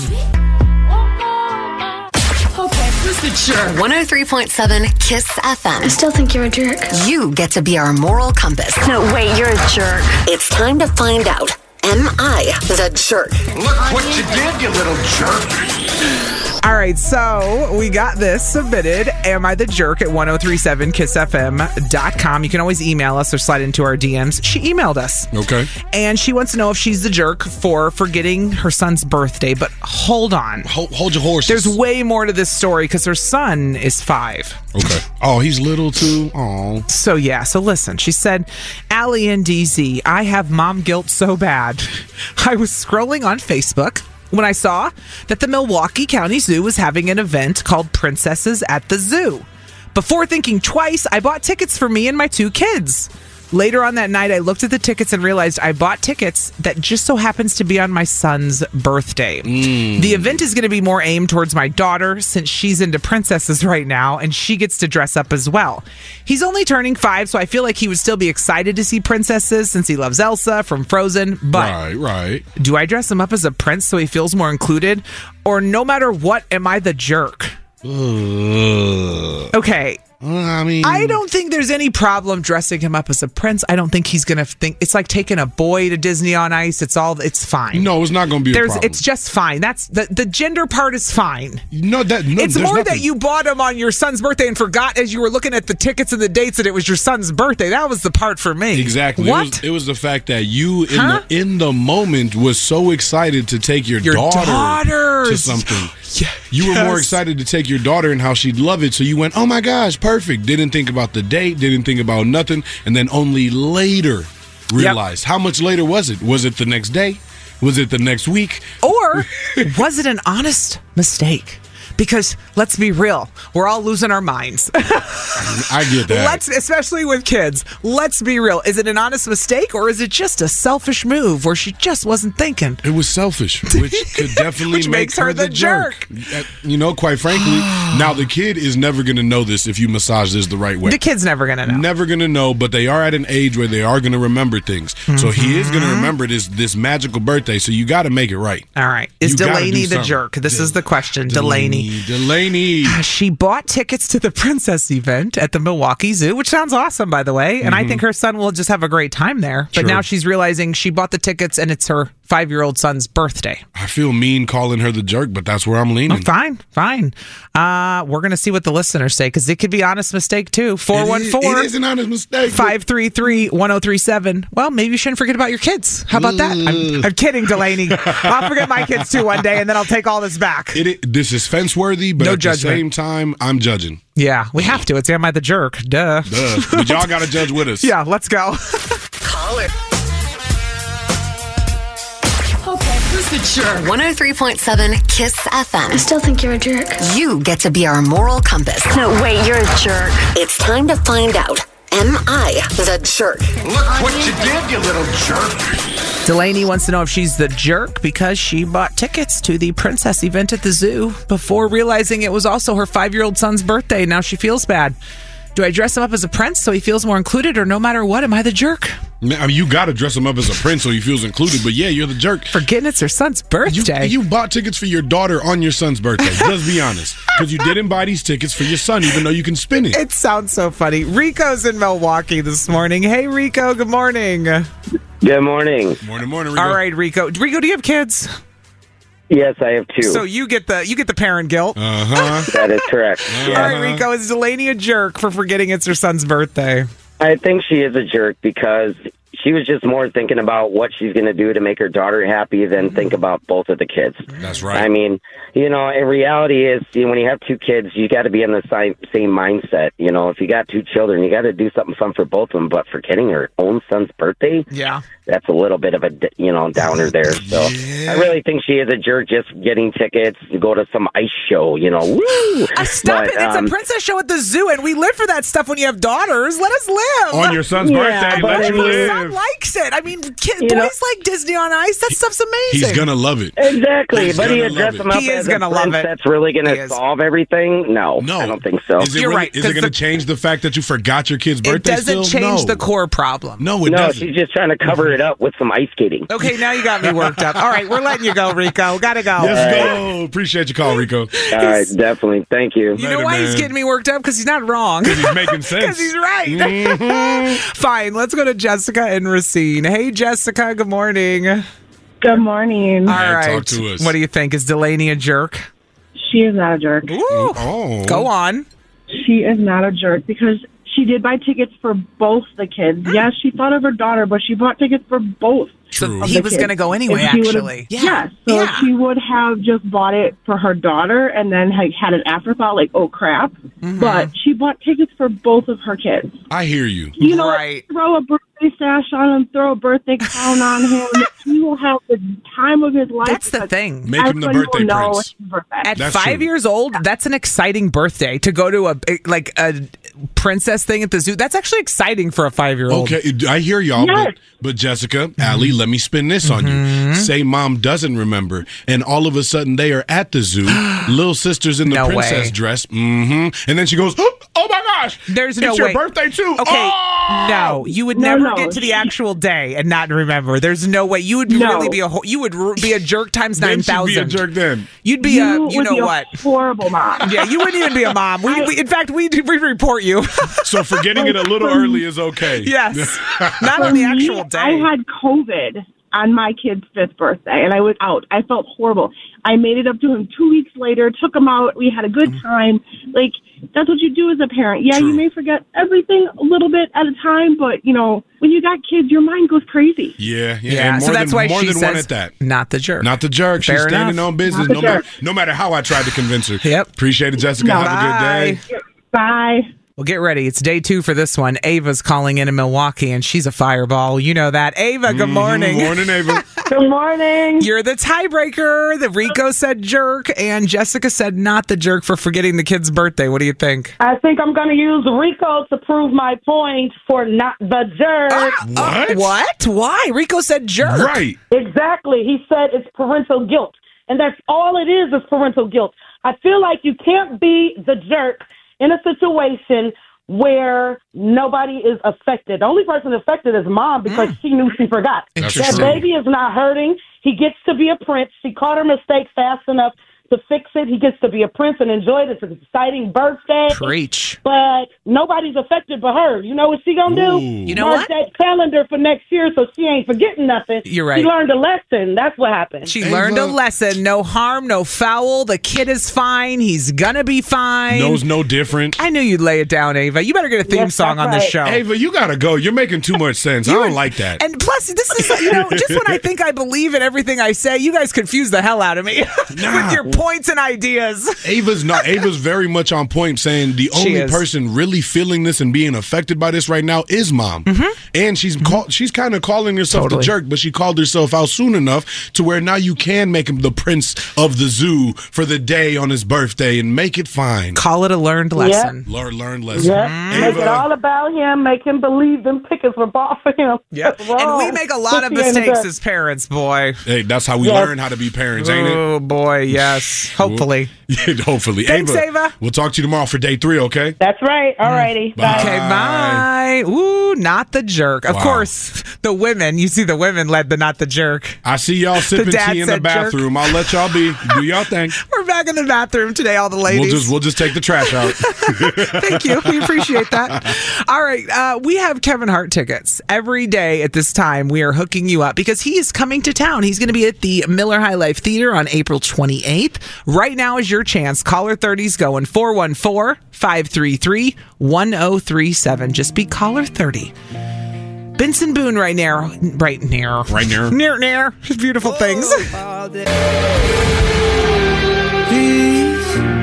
Okay, who's the jerk? 103.7 Kiss FM. I still think you're a jerk. You get to be our moral compass. No, wait, you're a jerk. It's time to find out. Am I the jerk? Look what you did, you little jerk. All right, so we got this submitted. Am I the Jerk at 1037kissfm.com. You can always email us or slide into our DMs. She emailed us. Okay. And she wants to know if she's the jerk for forgetting her son's birthday. But hold on. Hold your horses. There's way more to this story because her son is 5. Okay. Oh, he's little too? Oh. So listen. She said, Allie and DZ, I have mom guilt so bad. I was scrolling on Facebook when I saw that the Milwaukee County Zoo was having an event called Princesses at the Zoo. Before thinking twice, I bought tickets for me and my 2 kids. Later on that night, I looked at the tickets and realized I bought tickets that just so happens to be on my son's birthday. The event is going to be more aimed towards my daughter since she's into princesses right now and she gets to dress up as well. He's only turning 5, so I feel like he would still be excited to see princesses since he loves Elsa from Frozen. But right. Do I dress him up as a prince so he feels more included? Or no matter what, am I the jerk? Okay. I don't think there's any problem dressing him up as a prince. I don't think he's going to think it's like taking a boy to Disney on Ice. It's fine. No, it's not going to be a problem. It's just fine. That's the gender part is fine. It's more that you bought him on your son's birthday and forgot as you were looking at the tickets and the dates that it was your son's birthday. That was the part for me. Exactly. What? It was the fact that you in the moment was so excited to take your daughter to something. You were more excited to take your daughter and how she'd love it. So you went, oh my gosh, perfect. Didn't think about the date, didn't think about nothing. And then only later realized. How much later was it? Was it the next day? Was it the next week? Or was it an honest mistake? Because let's be real, we're all losing our minds. I get that. Especially with kids. Let's be real. Is it an honest mistake or is it just a selfish move where she just wasn't thinking? It was selfish, which could definitely make her the jerk. You know, quite frankly, now the kid is never going to know this if you massage this the right way. The kid's never going to know. Never going to know, but they are at an age where they are going to remember things. So he is going to remember this magical birthday, so you got to make it right. All right. Is Delaney the jerk? This is the question. Delaney. She bought tickets to the princess event at the Milwaukee Zoo, which sounds awesome, by the way. And I think her son will just have a great time there. But now she's realizing she bought the tickets and it's her 5-year-old son's birthday. I feel mean calling her the jerk, but that's where I'm leaning. Oh, fine. We're going to see what the listeners say because it could be an honest mistake too. 414. It is an honest mistake. 533-1037. Well, maybe you shouldn't forget about your kids. How about that? I'm kidding, Delaney. I'll forget my kids too one day and then I'll take all this back. This is fence-worthy, but no at judgment. the same time, I'm judging. Yeah, we have to. It's Am I the Jerk? Duh. But y'all got to judge with us. Yeah, let's go. Call it. Okay, who's the jerk? 103.7 Kiss FM. I still think you're a jerk. You get to be our moral compass. No, wait, you're a jerk. It's time to find out. Am I the jerk? Look what you did, you little jerk. Delaney wants to know if she's the jerk because she bought tickets to the princess event at the zoo before realizing it was also her 5-year-old son's birthday. Now she feels bad. Do I dress him up as a prince so he feels more included, or no matter what, am I the jerk? I mean, you got to dress him up as a prince so he feels included, but yeah, you're the jerk. Forgetting it's her son's birthday. You bought tickets for your daughter on your son's birthday. Let's be honest. Because you didn't buy these tickets for your son, even though you can spin it. It sounds so funny. Rico's in Milwaukee this morning. Hey, Rico, good morning. Good morning. Morning, Rico. All right, Rico. Rico, do you have kids? Yes, I have 2. So you get the parent guilt. That is correct. All right, Rico, is Delaney a jerk for forgetting it's her son's birthday? I think she is a jerk because she was just more thinking about what she's going to do to make her daughter happy than think about both of the kids. That's right. I mean, in reality is, when you have two kids, you got to be in the same mindset. If you got two children, you got to do something fun for both of them. But forgetting her own son's birthday, that's a little bit of a downer there. So I really think she is a jerk just getting tickets to go to some ice show. Woo! Stop it! It's a princess show at the zoo, and we live for that stuff. When you have daughters, let us live on your son's birthday. Let you live. My son likes it. I mean, boys like Disney on Ice. That stuff's amazing. He's gonna love it. Exactly, but he dress him up as a prince that's really gonna solve everything. No, I don't think so. You're right. Is it gonna change the fact that you forgot your kid's birthday? It doesn't change the core problem. No, it doesn't. She's just trying to cover it up with some ice skating. Okay, now you got me worked up. All right, we're letting you go, Rico. Gotta go. Let's go. Appreciate your call, Rico. All right, definitely. Thank you. You know why he's getting me worked up? Because he's not wrong. Because he's making sense. Because he's right. Fine, let's go to Jessica and Racine. Hey, Jessica, good morning. Good morning. All right. Talk to us. What do you think? Is Delaney a jerk? She is not a jerk. Ooh. Oh. Go on. She is not a jerk because she did buy tickets for both the kids. Yes, she thought of her daughter, but she bought tickets for both. So he was going to go anyway, actually. Yeah. So she would have just bought it for her daughter and then had an afterthought like, oh, crap. Mm-hmm. But she bought tickets for both of her kids. I hear you. Right. Throw a birthday sash on him, throw a birthday crown on him. He will have the time of his life. That's the thing. Make him the birthday prince. At 5 years old, that's an exciting birthday. To go to a princess thing at the zoo, that's actually exciting for a 5-year-old. Okay, I hear y'all, but Jessica, Allie, let me spin this on you. Say mom doesn't remember, and all of a sudden they are at the zoo, little sister's in the princess dress, and then she goes, oh my gosh, there's no way. It's your birthday too. Okay, no, you would never get to the actual day and not remember. There's no way. You would really be a jerk times 9,000. Then she'd be a jerk then. You'd be a horrible mom. Yeah, you wouldn't even be a mom. In fact, we report you. So forgetting it a little early is okay. Yes, not on the actual day. I had COVID on my kid's 5th birthday, and I was out. I felt horrible. I made it up to him 2 weeks later, took him out. We had a good time. Like, that's what you do as a parent. Yeah, you may forget everything a little bit at a time, but, when you got kids, your mind goes crazy. Yeah. And so that's why she says, one at that. Not the jerk. Not the jerk. She's standing on business, no matter how I tried to convince her. Yep. Appreciate it, Jessica. Have a good day. Bye. Well, get ready. It's day 2 for this one. Ava's calling in Milwaukee, and she's a fireball. You know that. Ava, good morning. Morning, Ava. Good morning. You're the tiebreaker. The Rico said jerk, and Jessica said not the jerk for forgetting the kid's birthday. What do you think? I think I'm going to use Rico to prove my point for not the jerk. What? Why? Rico said jerk. Right. Exactly. He said it's parental guilt, and that's all it is parental guilt. I feel like you can't be the jerk in a situation where nobody is affected. The only person affected is mom because she knew she forgot. That baby is not hurting. He gets to be a prince. She caught her mistake fast enough to fix it. He gets to be a prince and enjoy it. It's an exciting birthday. Preach. But nobody's affected but her. You know what she gonna do? You know Mark that calendar for next year so she ain't forgetting nothing. You're right. She learned a lesson. That's what happened. She learned a lesson. No harm, no foul. The kid is fine. He's gonna be fine. Knows no different. I knew you'd lay it down, Ava. You better get a theme song on this show. Ava, you gotta go. You're making too much sense. I don't like that. And plus, this is, just when I think I believe in everything I say, you guys confuse the hell out of me with your points and ideas. Ava's very much on point, saying the only person really feeling this and being affected by this right now is mom. And she's kind of calling herself the jerk, but she called herself out soon enough to where now you can make him the prince of the zoo for the day on his birthday and make it fine. Call it a learned lesson. Learned lesson. Make it all about him. Make him believe them pickets were bought for him. Yep. And we make a lot of mistakes as parents, boy. Hey, that's how we learn how to be parents, ain't it? Oh, boy, yes. Hopefully. Hopefully. Thanks, Ava. We'll talk to you tomorrow for day 3, okay? That's right. All righty. Bye. Okay, bye. Ooh, not the jerk. Of course, the women, you see the women led the not the jerk. I see y'all sipping tea in the bathroom. I'll let y'all be. Do y'all thing. We're back in the bathroom today, all the ladies. We'll just take the trash out. Thank you. We appreciate that. All right. We have Kevin Hart tickets. Every day at this time, we are hooking you up because he is coming to town. He's going to be at the Miller High Life Theater on April 28th. Right now is your chance. Caller 30's going 414-533-1037. Just be caller 30. Benson Boone right now. Right near. Near. Just beautiful things. Please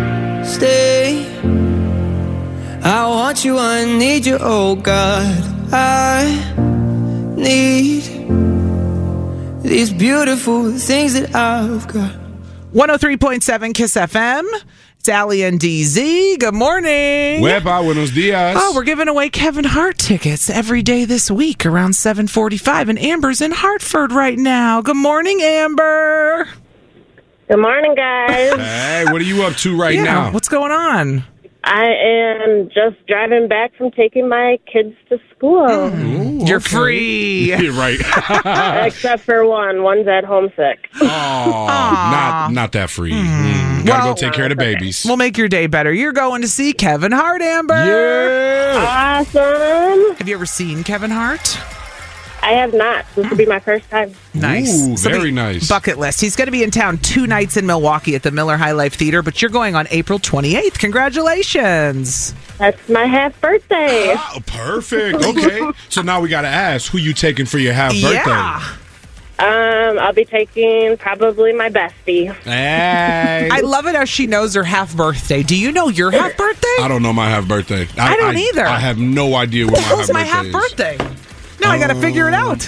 stay. I want you, I need you, oh God. I need these beautiful things that I've got. 103.7 Kiss FM. It's Allie and DZ. Good morning. Wepa, buenos dias. Oh, we're giving away Kevin Hart tickets every day this week around 7:45, and Amber's in Hartford right now. Good morning, Amber. Good morning, guys. Hey, what are you up to right now? What's going on? I am just driving back from taking my kids to school. Ooh, You're free. You're right. Except for one. One's at home sick. Oh, not that free. Gotta go take care of the babies. We'll make your day better. You're going to see Kevin Hart, Amber. Yeah. Awesome. Have you ever seen Kevin Hart? I have not. This will be my first time. Nice. Ooh, very nice. Bucket list. He's going to be in town 2 nights in Milwaukee at the Miller High Life Theater, but you're going on April 28th. Congratulations. That's my half birthday. Oh, perfect. Okay. So now we got to ask, who you taking for your half birthday? Yeah. I'll be taking probably my bestie. Hey. I love it how she knows her half birthday. Do you know your half birthday? I don't know my half birthday. I don't either. I have no idea what Who's my half birthday? Now I got to figure it out.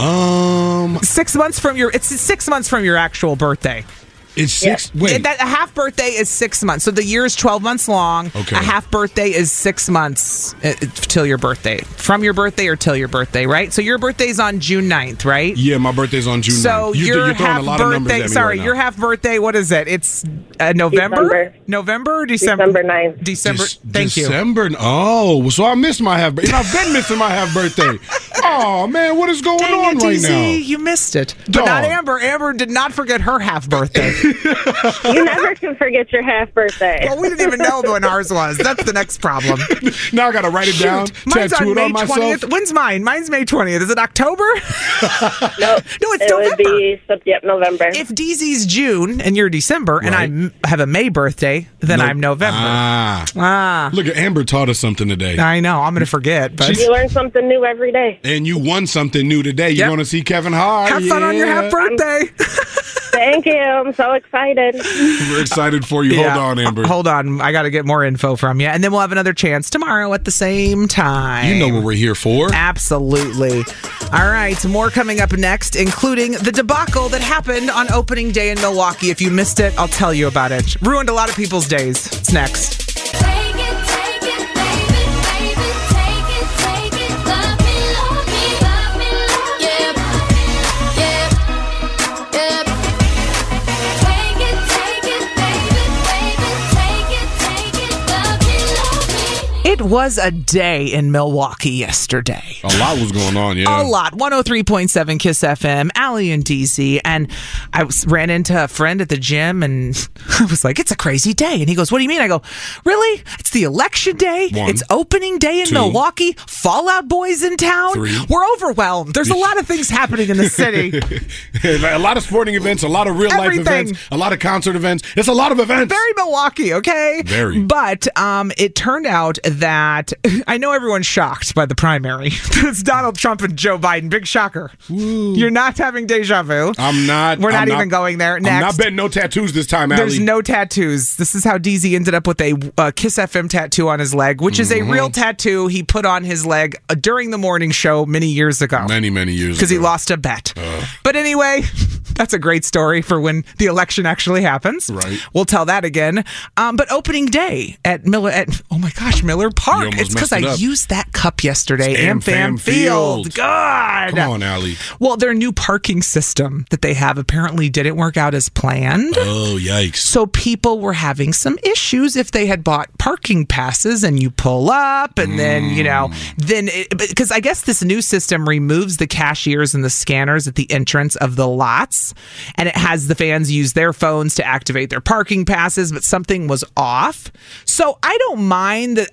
6 months from it's 6 months from your actual birthday. It's 6. Wait. A half birthday is 6 months. So the year is 12 months long. Okay. A half birthday is 6 months till your birthday. From your birthday or till your birthday, right? So your birthday's on June 9th, right? Yeah, my birthday's on June 9th. So your half birthday, your half birthday, what is it? It's November? November or December? December 9th. December. Thank you. December. Oh, so I missed my half birthday. I've been missing my half birthday. Oh, man, what is going on right now? You missed it. But not Amber. Amber did not forget her half birthday. You never can forget your half birthday. Well, we didn't even know when ours was. That's the next problem. Now I got to write it down, Mine's tattoo on it May on myself. 20th. When's mine? Mine's May 20th. Is it October? Nope. No, it's it November. Would be, November. If DZ's June and you're December and I have a May birthday, then I'm November. Look, Amber taught us something today. I know. I'm going to forget. But you learn something new every day. And you won something new today. You're going to see Kevin Hart. Have fun on your half birthday. Thank you. I'm so excited. We're excited for you. Hold on, Amber. Hold on. I got to get more info from you. And then we'll have another chance tomorrow at the same time. You know what we're here for. Absolutely. All right. More coming up next, including the debacle that happened on opening day in Milwaukee. If you missed it, I'll tell you about it. Ruined a lot of people's days. It's next. It was a day in Milwaukee yesterday. A lot was going on, yeah. A lot. 103.7 Kiss FM, Allie and DZ. And I ran into a friend at the gym and I was like, it's a crazy day. And he goes, what do you mean? I go, really? It's the election day. It's opening day in Milwaukee. Fallout Boy's in town. 3. We're overwhelmed. There's a lot of things happening in the city. A lot of sporting events, a lot of real life events, a lot of concert events. It's a lot of events. Very Milwaukee, okay? Very. But it turned out that I know everyone's shocked by the primary. It's Donald Trump and Joe Biden. Big shocker. Ooh. You're not having deja vu. I'm not. We're not even going there. Next. I'm not betting no tattoos this time, Allie. There's no tattoos. This is how DZ ended up with a Kiss FM tattoo on his leg, which is a real tattoo he put on his leg during the morning show many years ago. Many years ago. Because he lost a bet. But anyway, that's a great story for when the election actually happens. Right. We'll tell that again. But opening day at Miller Park. It's because I used that cup yesterday. AmFam Field. God. Come on, Allie. Well, their new parking system that they have apparently didn't work out as planned. Oh, yikes. So people were having some issues if they had bought parking passes and you pull up and then, because I guess this new system removes the cashiers and the scanners at the entrance of the lots, and it has the fans use their phones to activate their parking passes, but something was off. So I don't mind the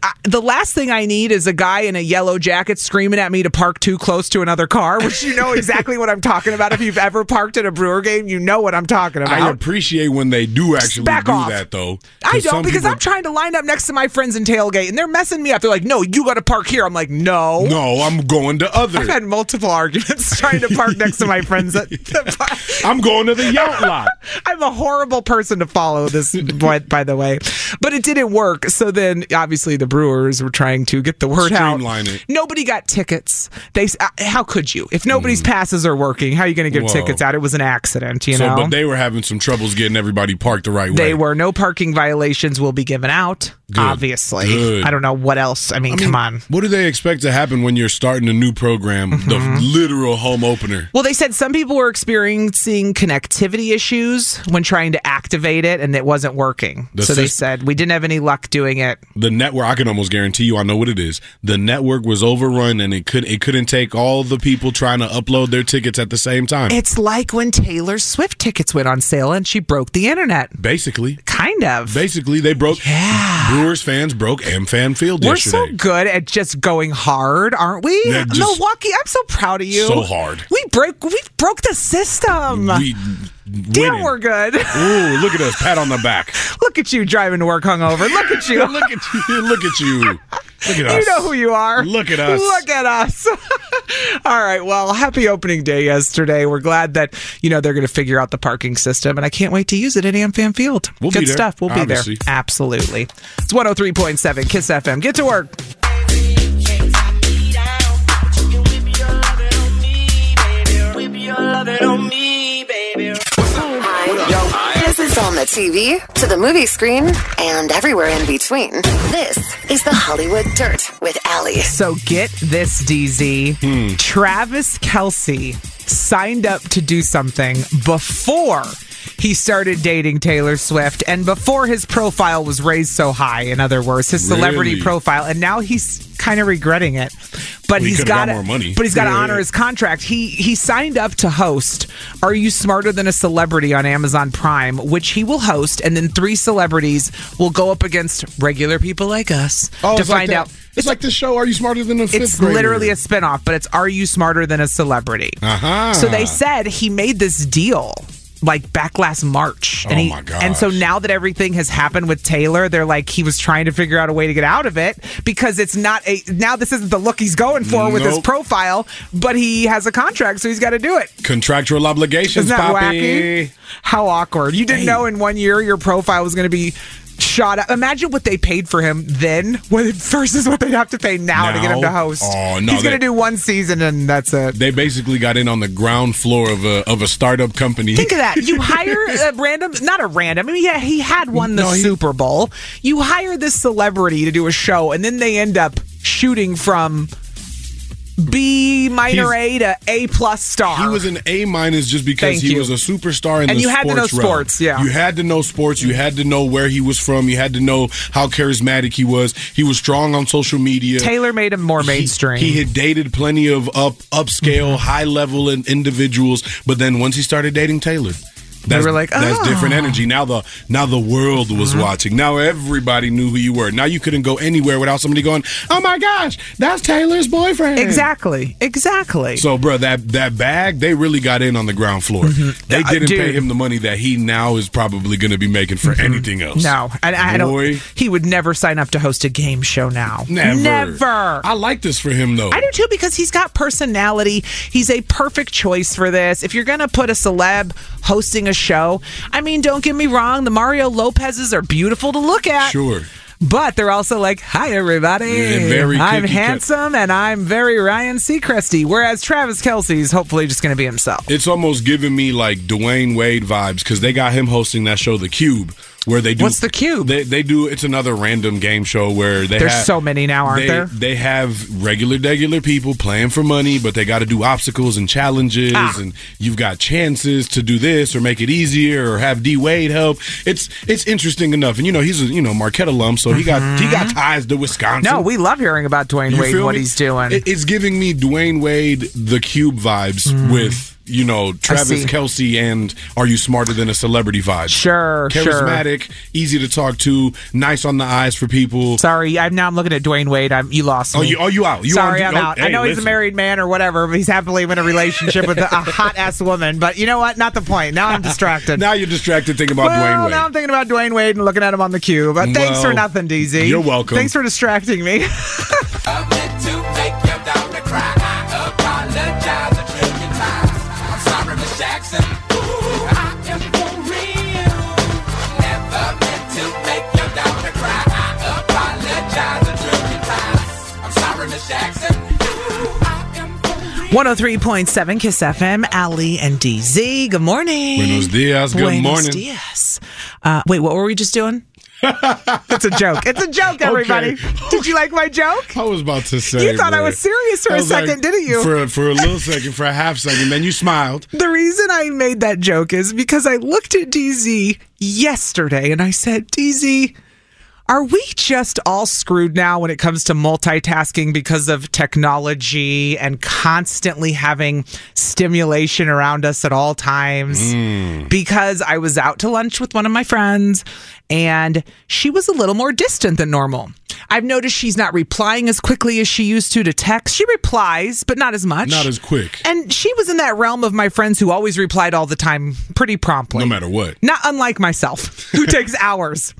last thing I need is a guy in a yellow jacket screaming at me to park too close to another car, which you know exactly what I'm talking about. If you've ever parked at a Brewer game, you know what I'm talking about. I appreciate when they do actually do that, though. I don't, because I'm trying to line up next to my friends in tailgate, and they're messing me up. They're like, no, you got to park here. I'm like, no. No, I'm going to other. I've had multiple arguments trying to park next to my friends. I'm going to the yacht lot. I'm a horrible person to follow this, by the way. But it didn't work. So then, obviously, the Brewers were trying to get the word out. Streamline it. Nobody got tickets. How could you? If nobody's passes are working, how are you going to give tickets out? It was an accident, you know? But they were having some troubles getting everybody parked the right way. They were. No parking violations will be given out, obviously. Good. I don't know what else. I mean, come on. What do they expect to happen when you're starting a new program, the literal home opener? Well, they said some people were experiencing connectivity issues when trying to activate it, and it wasn't working. They said, we didn't have any luck doing it. The network, I can almost guarantee you, I know what it is. The network was overrun, and it couldn't take all the people trying to upload their tickets at the same time. It's like when Taylor Swift tickets went on sale, and she broke the internet. Basically. Kind of. Basically, they broke. Yeah. Brewers fans broke AmFam Field yesterday. We're so good at just going hard, aren't we? Milwaukee, I'm so proud of you. So hard. We broke the system. Damn, we're good. Ooh, look at us. Pat on the back. Look at you driving to work hungover. Look at you. Look at you. Look at you. Look at us. You know who you are. Look at us. Look at us. All right. Well, happy opening day yesterday. We're glad that, they're going to figure out the parking system, and I can't wait to use it at AmFam Field. We'll Good be there. stuff. We'll Obviously. be there. Absolutely. It's 103.7 Kiss FM. Get to work. This is on the TV, to the movie screen, and everywhere in between. This is the Hollywood Dirt with Allie. So get this, DZ. Travis Kelce signed up to do something before he started dating Taylor Swift and before his profile was raised so high, in other words, his celebrity profile, and now he's kind of regretting it. But he's got more money. But he's got to honor his contract. He signed up to host Are You Smarter Than a Celebrity on Amazon Prime, which he will host, and then 3 celebrities will go up against regular people like us to find out. It's like the show Are You Smarter Than a Fifth It's Grader? Literally a spinoff, but it's Are You Smarter Than a Celebrity? Uh-huh. So they said he made this deal back last March. And my gosh. And so now that everything has happened with Taylor, they're like, he was trying to figure out a way to get out of it because it's not now this isn't the look he's going for with his profile, but he has a contract, so he's got to do it. Contractual obligations, Isn't that Poppy. wacky? How awkward. You didn't know in 1 year your profile was going to be shot up. Imagine what they paid for him then versus what they'd have to pay now to get him to host. Oh, no, he's going to do one season and that's it. They basically got in on the ground floor of a startup company. Think of that. You hire he had won the Super Bowl. You hire this celebrity to do a show and then they end up shooting from B minor A to A plus star. He was an A minus just because he was a superstar in the sports realm. And you had to know sports, yeah. You had to know sports. You had to know where he was from. You had to know how charismatic he was. He was strong on social media. Taylor made him more mainstream. He had dated plenty of upscale, high level individuals, but then once he started dating Taylor, they were like, that's different energy. Now the world was watching. Now everybody knew who you were. Now you couldn't go anywhere without somebody going, "Oh my gosh, that's Taylor's boyfriend." Exactly. So, bro, that bag, they really got in on the ground floor. They didn't pay him the money that he now is probably going to be making for anything else. No, I don't. He would never sign up to host a game show now. Never. I like this for him though. I do too because he's got personality. He's a perfect choice for this. If you're going to put a celeb hosting a show, I mean, don't get me wrong, the Mario Lopez's are beautiful to look at. Sure. But they're also like, hi, everybody. I'm handsome and I'm very Ryan Seacresty. Whereas Travis Kelce's hopefully just going to be himself. It's almost giving me like Dwayne Wade vibes because they got him hosting that show, The Cube. Where they do, what's The Cube? They do. It's another random game show where there's so many now, aren't there? They have regular people playing for money, but they got to do obstacles and challenges, and you've got chances to do this or make it easier or have D Wade help. It's interesting enough, and he's a Marquette alum, so he got ties to Wisconsin. No, we love hearing about Dwayne Wade, what he's doing. It's giving me Dwayne Wade, The Cube vibes with Travis Kelce and Are You Smarter Than a Celebrity vibes. Sure, charismatic, easy to talk to, nice on the eyes for people. Sorry, I'm looking at Dwayne Wade. You lost me. You out. Sorry, I'm out. Hey, I know he's a married man or whatever, but he's happily in a relationship with a hot-ass woman. But you know what? Not the point. Now I'm distracted. Now you're distracted thinking about Dwayne Wade. Now I'm thinking about Dwayne Wade and looking at him on the cube. But thanks for nothing, DZ. You're welcome. Thanks for distracting me. Jackson. 103.7 Kiss FM, Ali and DZ. Good morning. Buenos dias. Good morning. Buenos dias. Wait, what were we just doing? It's a joke. It's a joke, everybody. Okay. Did you like my joke? I was about to say. You thought I was serious for a second, didn't you? For a little second, for a half second, then you smiled. The reason I made that joke is because I looked at DZ yesterday and I said, DZ, are we just all screwed now when it comes to multitasking because of technology and constantly having stimulation around us at all times? Because I was out to lunch with one of my friends and she was a little more distant than normal. I've noticed she's not replying as quickly as she used to text. She replies, but not as much. Not as quick. And she was in that realm of my friends who always replied all the time pretty promptly. No matter what. Not unlike myself, who takes hours.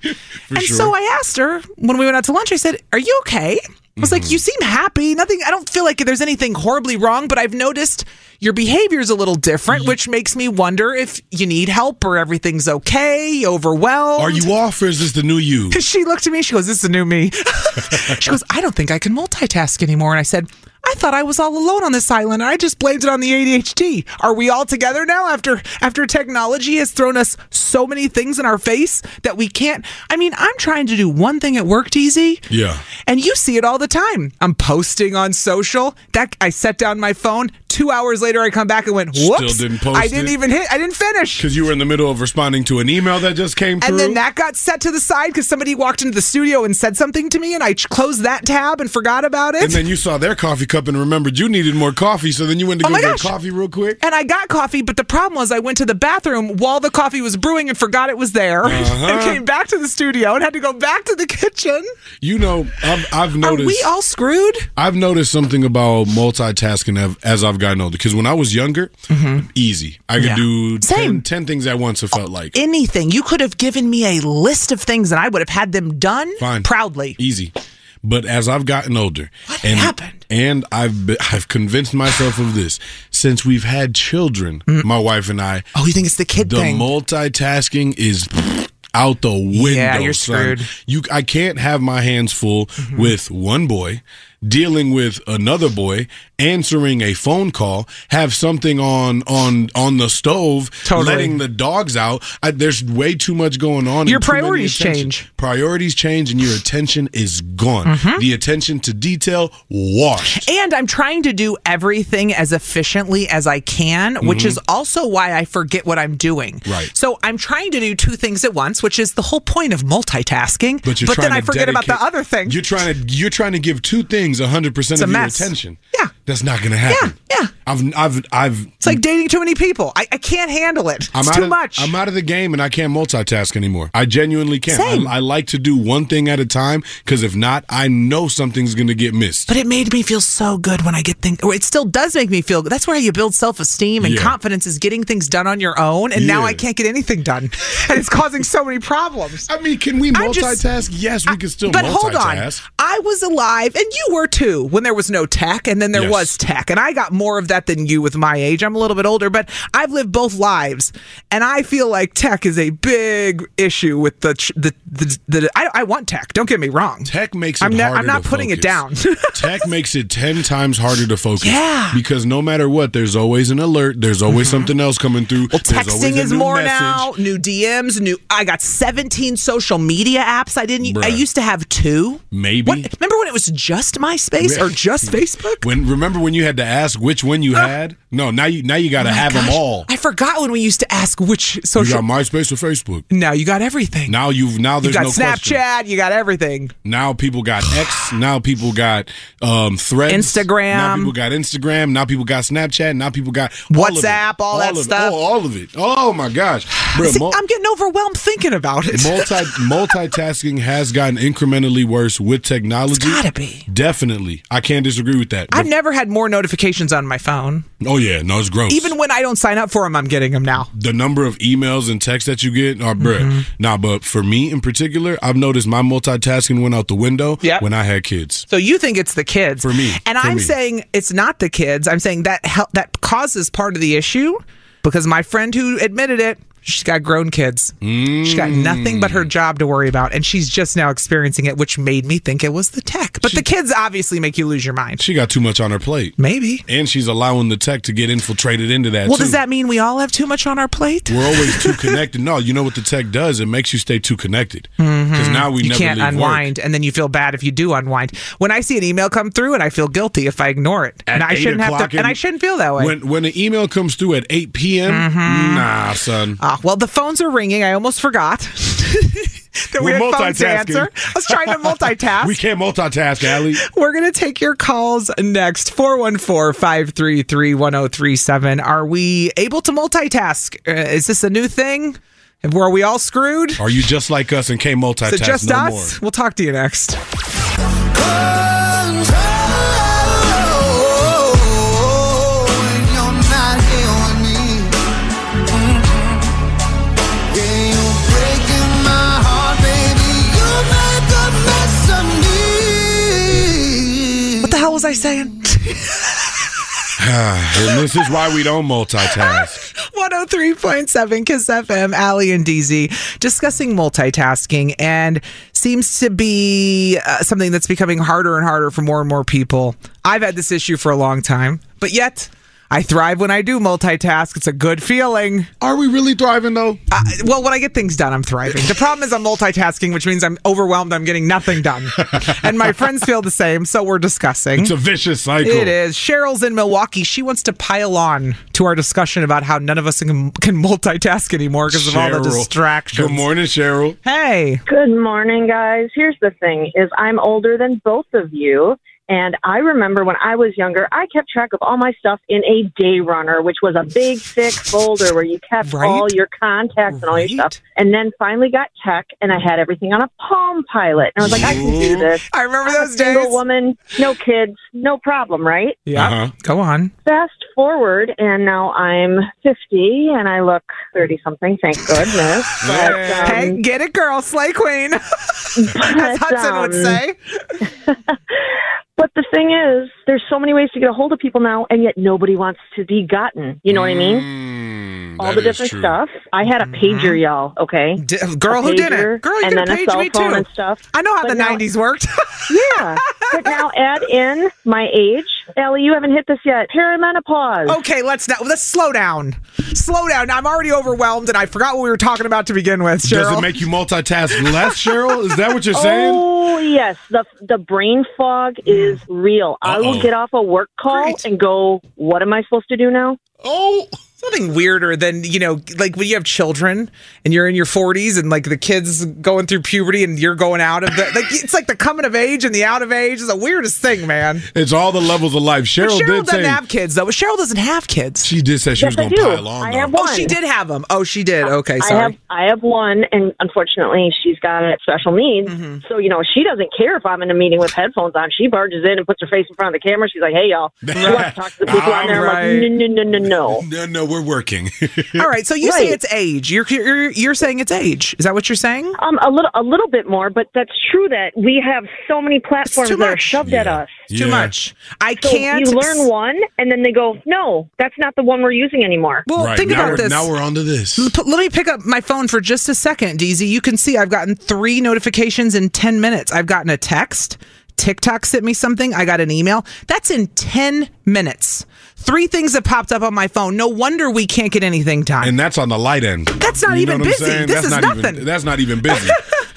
So I asked her when we went out to lunch, I said, are you okay? I was like, you seem happy. Nothing. I don't feel like there's anything horribly wrong, but I've noticed your behavior is a little different, which makes me wonder if you need help or everything's okay, overwhelmed. Are you off or is this the new you? She looked at me. She goes, this is the new me. She goes, I don't think I can multitask anymore. And I said, I thought I was all alone on this island, and I just blamed it on the ADHD. Are we all together now after technology has thrown us so many things in our face that we can't? I mean, I'm trying to do one thing at work, DZ. Yeah. And you see it all the time. I'm posting on social. I set down my phone. 2 hours later, I come back and went, whoops. Still didn't post I didn't finish. Because you were in the middle of responding to an email that just came through. And then that got set to the side because somebody walked into the studio and said something to me, and I closed that tab and forgot about it. And then you saw their coffee cup and remembered you needed more coffee, so then you went to go get coffee real quick. And I got coffee, but the problem was I went to the bathroom while the coffee was brewing and forgot it was there. And came back to the studio and had to go back to the kitchen. You know, I've noticed. Are we all screwed? I've noticed something about multitasking as I've gotten older. Because when I was younger, easy. I could do 10 things at once, it felt like. Anything. You could have given me a list of things and I would have had them done proudly. Easy. But as I've gotten older, what happened? And I've convinced myself of this. Since we've had children, my wife and I. Oh, you think it's the kid thing? The multitasking is out the window. Yeah, you're screwed. I can't have my hands full with one boy, dealing with another boy, answering a phone call, have something on the stove, letting the dogs out. There's way too much going on. Your priorities change. Priorities change and your attention is gone. The attention to detail, washed. And I'm trying to do everything as efficiently as I can, which is also why I forget what I'm doing. Right. So I'm trying to do two things at once, which is the whole point of multitasking. But then I forget about the other thing. You're trying to give two things 100% of your attention. Yeah. That's not going to happen. Yeah. It's like dating too many people. I can't handle it. It's too much. I'm out of the game and I can't multitask anymore. I genuinely can't. Same. I like to do one thing at a time because if not, I know something's going to get missed. But it made me feel so good when I get things, or it still does make me feel good. That's where you build self-esteem and confidence is getting things done on your own. And now I can't get anything done. And it's causing so many problems. I mean, can we multitask? Yes, we can still multitask. But hold on. I was alive, and you were too, when there was no tech, and then there was tech. And I got more of that than you with my age. I'm a little bit older, but I've lived both lives. And I feel like tech is a big issue with I want tech. Don't get me wrong. Tech makes it harder I'm not to putting focus. it down. Tech makes it 10 times harder to focus. Yeah. Because no matter what, there's always an alert. There's always something else coming through. Well, texting is more now. New DMs. I got 17 social media apps. I used to have 2. Maybe. Remember when it was just MySpace or just Facebook? Remember when you had to ask which one you had? No, now you got to have them all. I forgot when we used to ask which social. You got MySpace or Facebook. Now you got everything. Now there's you got no Snapchat. question. You got everything. Now people got X. Now people got Threads. Instagram. Now people got Instagram. Now people got Snapchat. Now people got WhatsApp. All that stuff. All of it. Oh my gosh, bro! See, I'm getting overwhelmed thinking about it. Multitasking has gotten incrementally worse with technology. It's gotta be. Definitely, I can't disagree with that. I've never had more notifications on my phone. Oh yeah, no, it's gross. Even when I don't sign up for them, I'm getting them now. The number of emails and texts that you get, bruh. Nah, but for me in particular, I've noticed my multitasking went out the window when I had kids. So you think it's the kids. For me. And I'm saying it's not the kids. I'm saying that that causes part of the issue because my friend who admitted it, she's got grown kids. She's got nothing but her job to worry about, and she's just now experiencing it, which made me think it was the tech. But the kids obviously make you lose your mind. She got too much on her plate. Maybe. And she's allowing the tech to get infiltrated into that, Well, too. does that mean we all have too much on our plate? We're always too connected. No, you know what the tech does? It makes you stay too connected. Because now we never can't leave unwind, work. and then you feel bad if you do unwind. When I see an email come through, and I feel guilty if I ignore it, and I shouldn't have to. And I shouldn't feel that way. When an email comes through at 8 p.m., nah, son. Well, the phones are ringing. I almost forgot that we had phones to answer. I was trying to multitask. We can't multitask, Allie. We're going to take your calls next. 414-533-1037. Are we able to multitask? Is this a new thing? Are we all screwed? Are you just like us and can't multitask? Is it just no us? more? We'll talk to you next. What the hell was I saying? And this is why we don't multitask. 103.7 Kiss FM, Allie and DZ discussing multitasking, and seems to be something that's becoming harder and harder for more and more people. I've had this issue for a long time, but yet I thrive when I do multitask. It's a good feeling. Are we really thriving, though? Well, when I get things done, I'm thriving. The problem is I'm multitasking, which means I'm overwhelmed. I'm getting nothing done. And my friends feel the same, so we're discussing. It's a vicious cycle. It is. Cheryl's in Milwaukee. She wants to pile on to our discussion about how none of us can multitask anymore because of all the distractions. Good morning, Cheryl. Hey. Good morning, guys. Here's the thing, is I'm older than both of you. And I remember when I was younger, I kept track of all my stuff in a day runner, which was a big, thick folder where you kept all your contacts and all your stuff. And then finally got tech, and I had everything on a Palm Pilot. And I was like, I can do this. I remember those days. Single woman, no kids, no problem, right? Yeah. Go on. Fast forward, and now I'm 50, and I look 30-something, thank goodness. But, hey, get it, girl. Slay queen. As Hudson would say. But the thing is, there's so many ways to get a hold of people now, and yet nobody wants to be gotten. You know what I mean? All the different stuff. I had a pager, y'all, okay? Girl, who didn't? Girl, you and can then page a cell me phone too. And stuff. I know how the 90s worked. Yeah. But now add in my age. Allie, you haven't hit this yet. Perimenopause. Okay, let's slow down. Slow down. I'm already overwhelmed, and I forgot what we were talking about to begin with, Cheryl. Does it make you multitask less, Cheryl? Is that what you're saying? Oh, yes. The brain fog is real. I will get off a work call and go, what am I supposed to do now? Oh, something weirder than, like when you have children and you're in your 40s and like the kids going through puberty and you're going out of the, like, it's like the coming of age and the out of age is the weirdest thing, man. It's all the levels of life. Cheryl doesn't have kids, though. Cheryl doesn't have kids. She did say she was going to pile on. I have one. Oh, she did have them. Oh, she did. Okay, sorry. I have one, and unfortunately, she's got special needs. So, she doesn't care if I'm in a meeting with headphones on. She barges in and puts her face in front of the camera. She's like, hey, y'all. She wants to talk to the people on there. I'm like, no. No, we're working. All right, so you say it's age. You're saying it's age. Is that what you're saying? A little bit more, but that's true that we have so many platforms that are shoved at us. Too much. I so can't. You learn one, and then they go, no, that's not the one we're using anymore. Well, think about this. Now we're on to this. Let me pick up my phone for just a second, DZ. You can see I've gotten 3 notifications in 10 minutes. I've gotten a text. TikTok sent me something. I got an email. That's in 10 minutes. 3 things that popped up on my phone. No wonder we can't get anything done. And that's on the light end. That's not even busy. This is nothing. That's not even busy.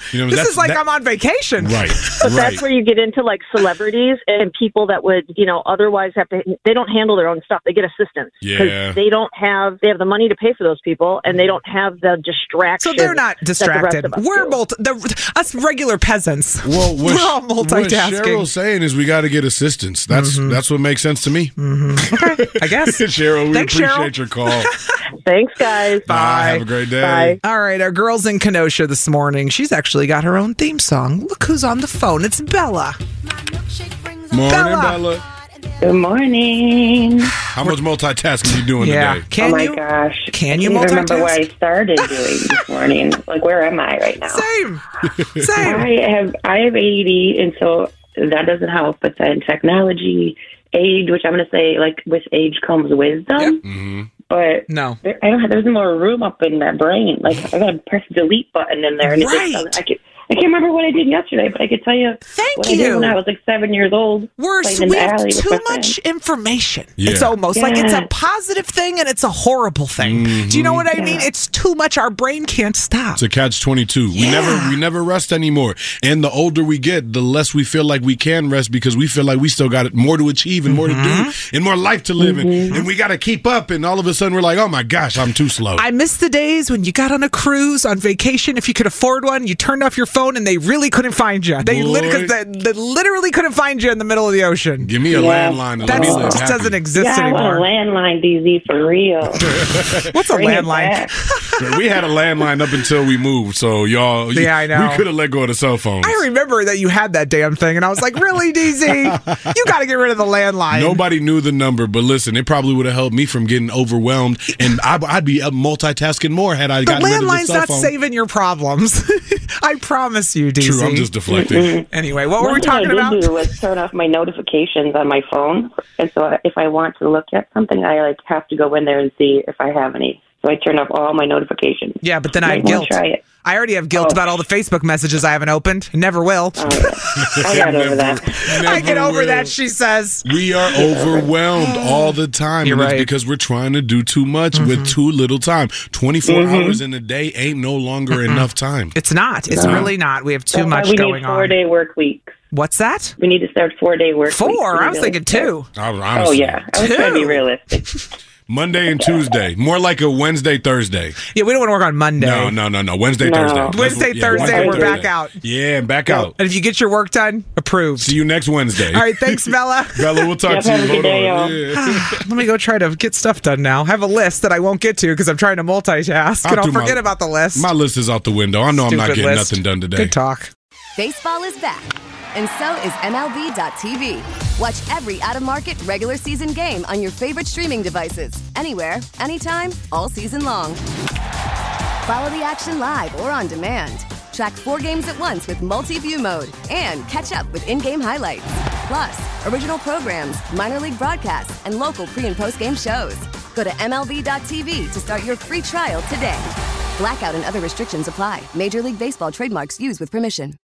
This is like I'm on vacation. Right. But that's where you get into like celebrities and people that would, otherwise they don't handle their own stuff. They get assistants because they have the money to pay for those people and they don't have the distraction. So they're not distracted. We're us regular peasants. Well, we're all multitasking. What Cheryl's saying is we got to get assistance. That's what makes sense to me. Okay, I guess. Cheryl, we Thanks, appreciate Cheryl. your call. Thanks, guys. Bye. Have a great day. Bye. All right, our girl's in Kenosha this morning. She's actually got her own theme song. Look who's on the phone. It's Bella. Morning, Bella. Good morning. How much multitasking are you doing today? Can oh my you? gosh. Can you I can't multitask? remember what I started doing this morning. Like, where am I right now? Same. I have ADD, and so that doesn't help. But then technology, age, which I'm going to say, like, with age comes wisdom. Yep. Mm-hmm. But no, there's more room up in that brain. Like, I got to press the delete button in there, and I can't remember what I did yesterday, but I could tell you what I did when I was like 7 years old. We have too much information. Yeah. It's almost like it's a positive thing and it's a horrible thing. Mm-hmm. Do you know what I mean? It's too much. Our brain can't stop. It's a catch-22. We never rest anymore. And the older we get, the less we feel like we can rest because we feel like we still got more to achieve and more to do and more life to live in. And we got to keep up. And all of a sudden we're like, oh my gosh, I'm too slow. I miss the days when you got on a cruise on vacation. If you could afford one, you turned off your phone and they really couldn't find you. They literally couldn't find you in the middle of the ocean. Give me a landline. That just doesn't exist anymore. I want a landline, DZ, for real. What's a landline? We had a landline up until we moved, so y'all, I know. we could have let go of the cell phones. I remember that you had that damn thing, and I was like, really, DZ? You got to get rid of the landline. Nobody knew the number, but listen, it probably would have helped me from getting overwhelmed, and I'd be multitasking more had I gotten rid of the cell phone. The landline's not saving your problems. I promise you, DZ. True, I'm just deflecting. Anyway, what were we talking about? What I did do was turn off my notifications on my phone, and so if I want to look at something, I have to go in there and see if I have any. So I turn off all my notifications. Yeah, but then I have guilt. Try it. I already have guilt about all the Facebook messages I haven't opened. Never will. I got over that. I get over that, she says. We are overwhelmed all the time. You're and right. It's because we're trying to do too much with too little time. 24 hours in a day ain't no longer enough time. It's not. It's really not. We have too much going on. We need 4-day work weeks. What's that? We need to start 4-day work weeks. 4? I was thinking 2. Honestly, yeah. I was trying to be realistic. Monday and Tuesday. More like a Wednesday, Thursday. Yeah, we don't want to work on Monday. No. Wednesday, Thursday. Wednesday, Thursday, we're back out. Yeah, back out. And if you get your work done, approved. See you next Wednesday. All right, thanks, Bella. Bella, we'll talk to you. Hold on. Yeah. Let me go try to get stuff done now. I have a list that I won't get to because I'm trying to multitask, and I'll forget about the list. My list is out the window. I know I'm not getting nothing done today. Good talk. Baseball is back, and so is MLB.tv. Watch every out-of-market regular season game on your favorite streaming devices, anywhere, anytime, all season long. Follow the action live or on demand. Track 4 games at once with multi-view mode and catch up with in-game highlights. Plus, original programs, minor league broadcasts, and local pre- and post-game shows. Go to MLB.tv to start your free trial today. Blackout and other restrictions apply. Major League Baseball trademarks used with permission.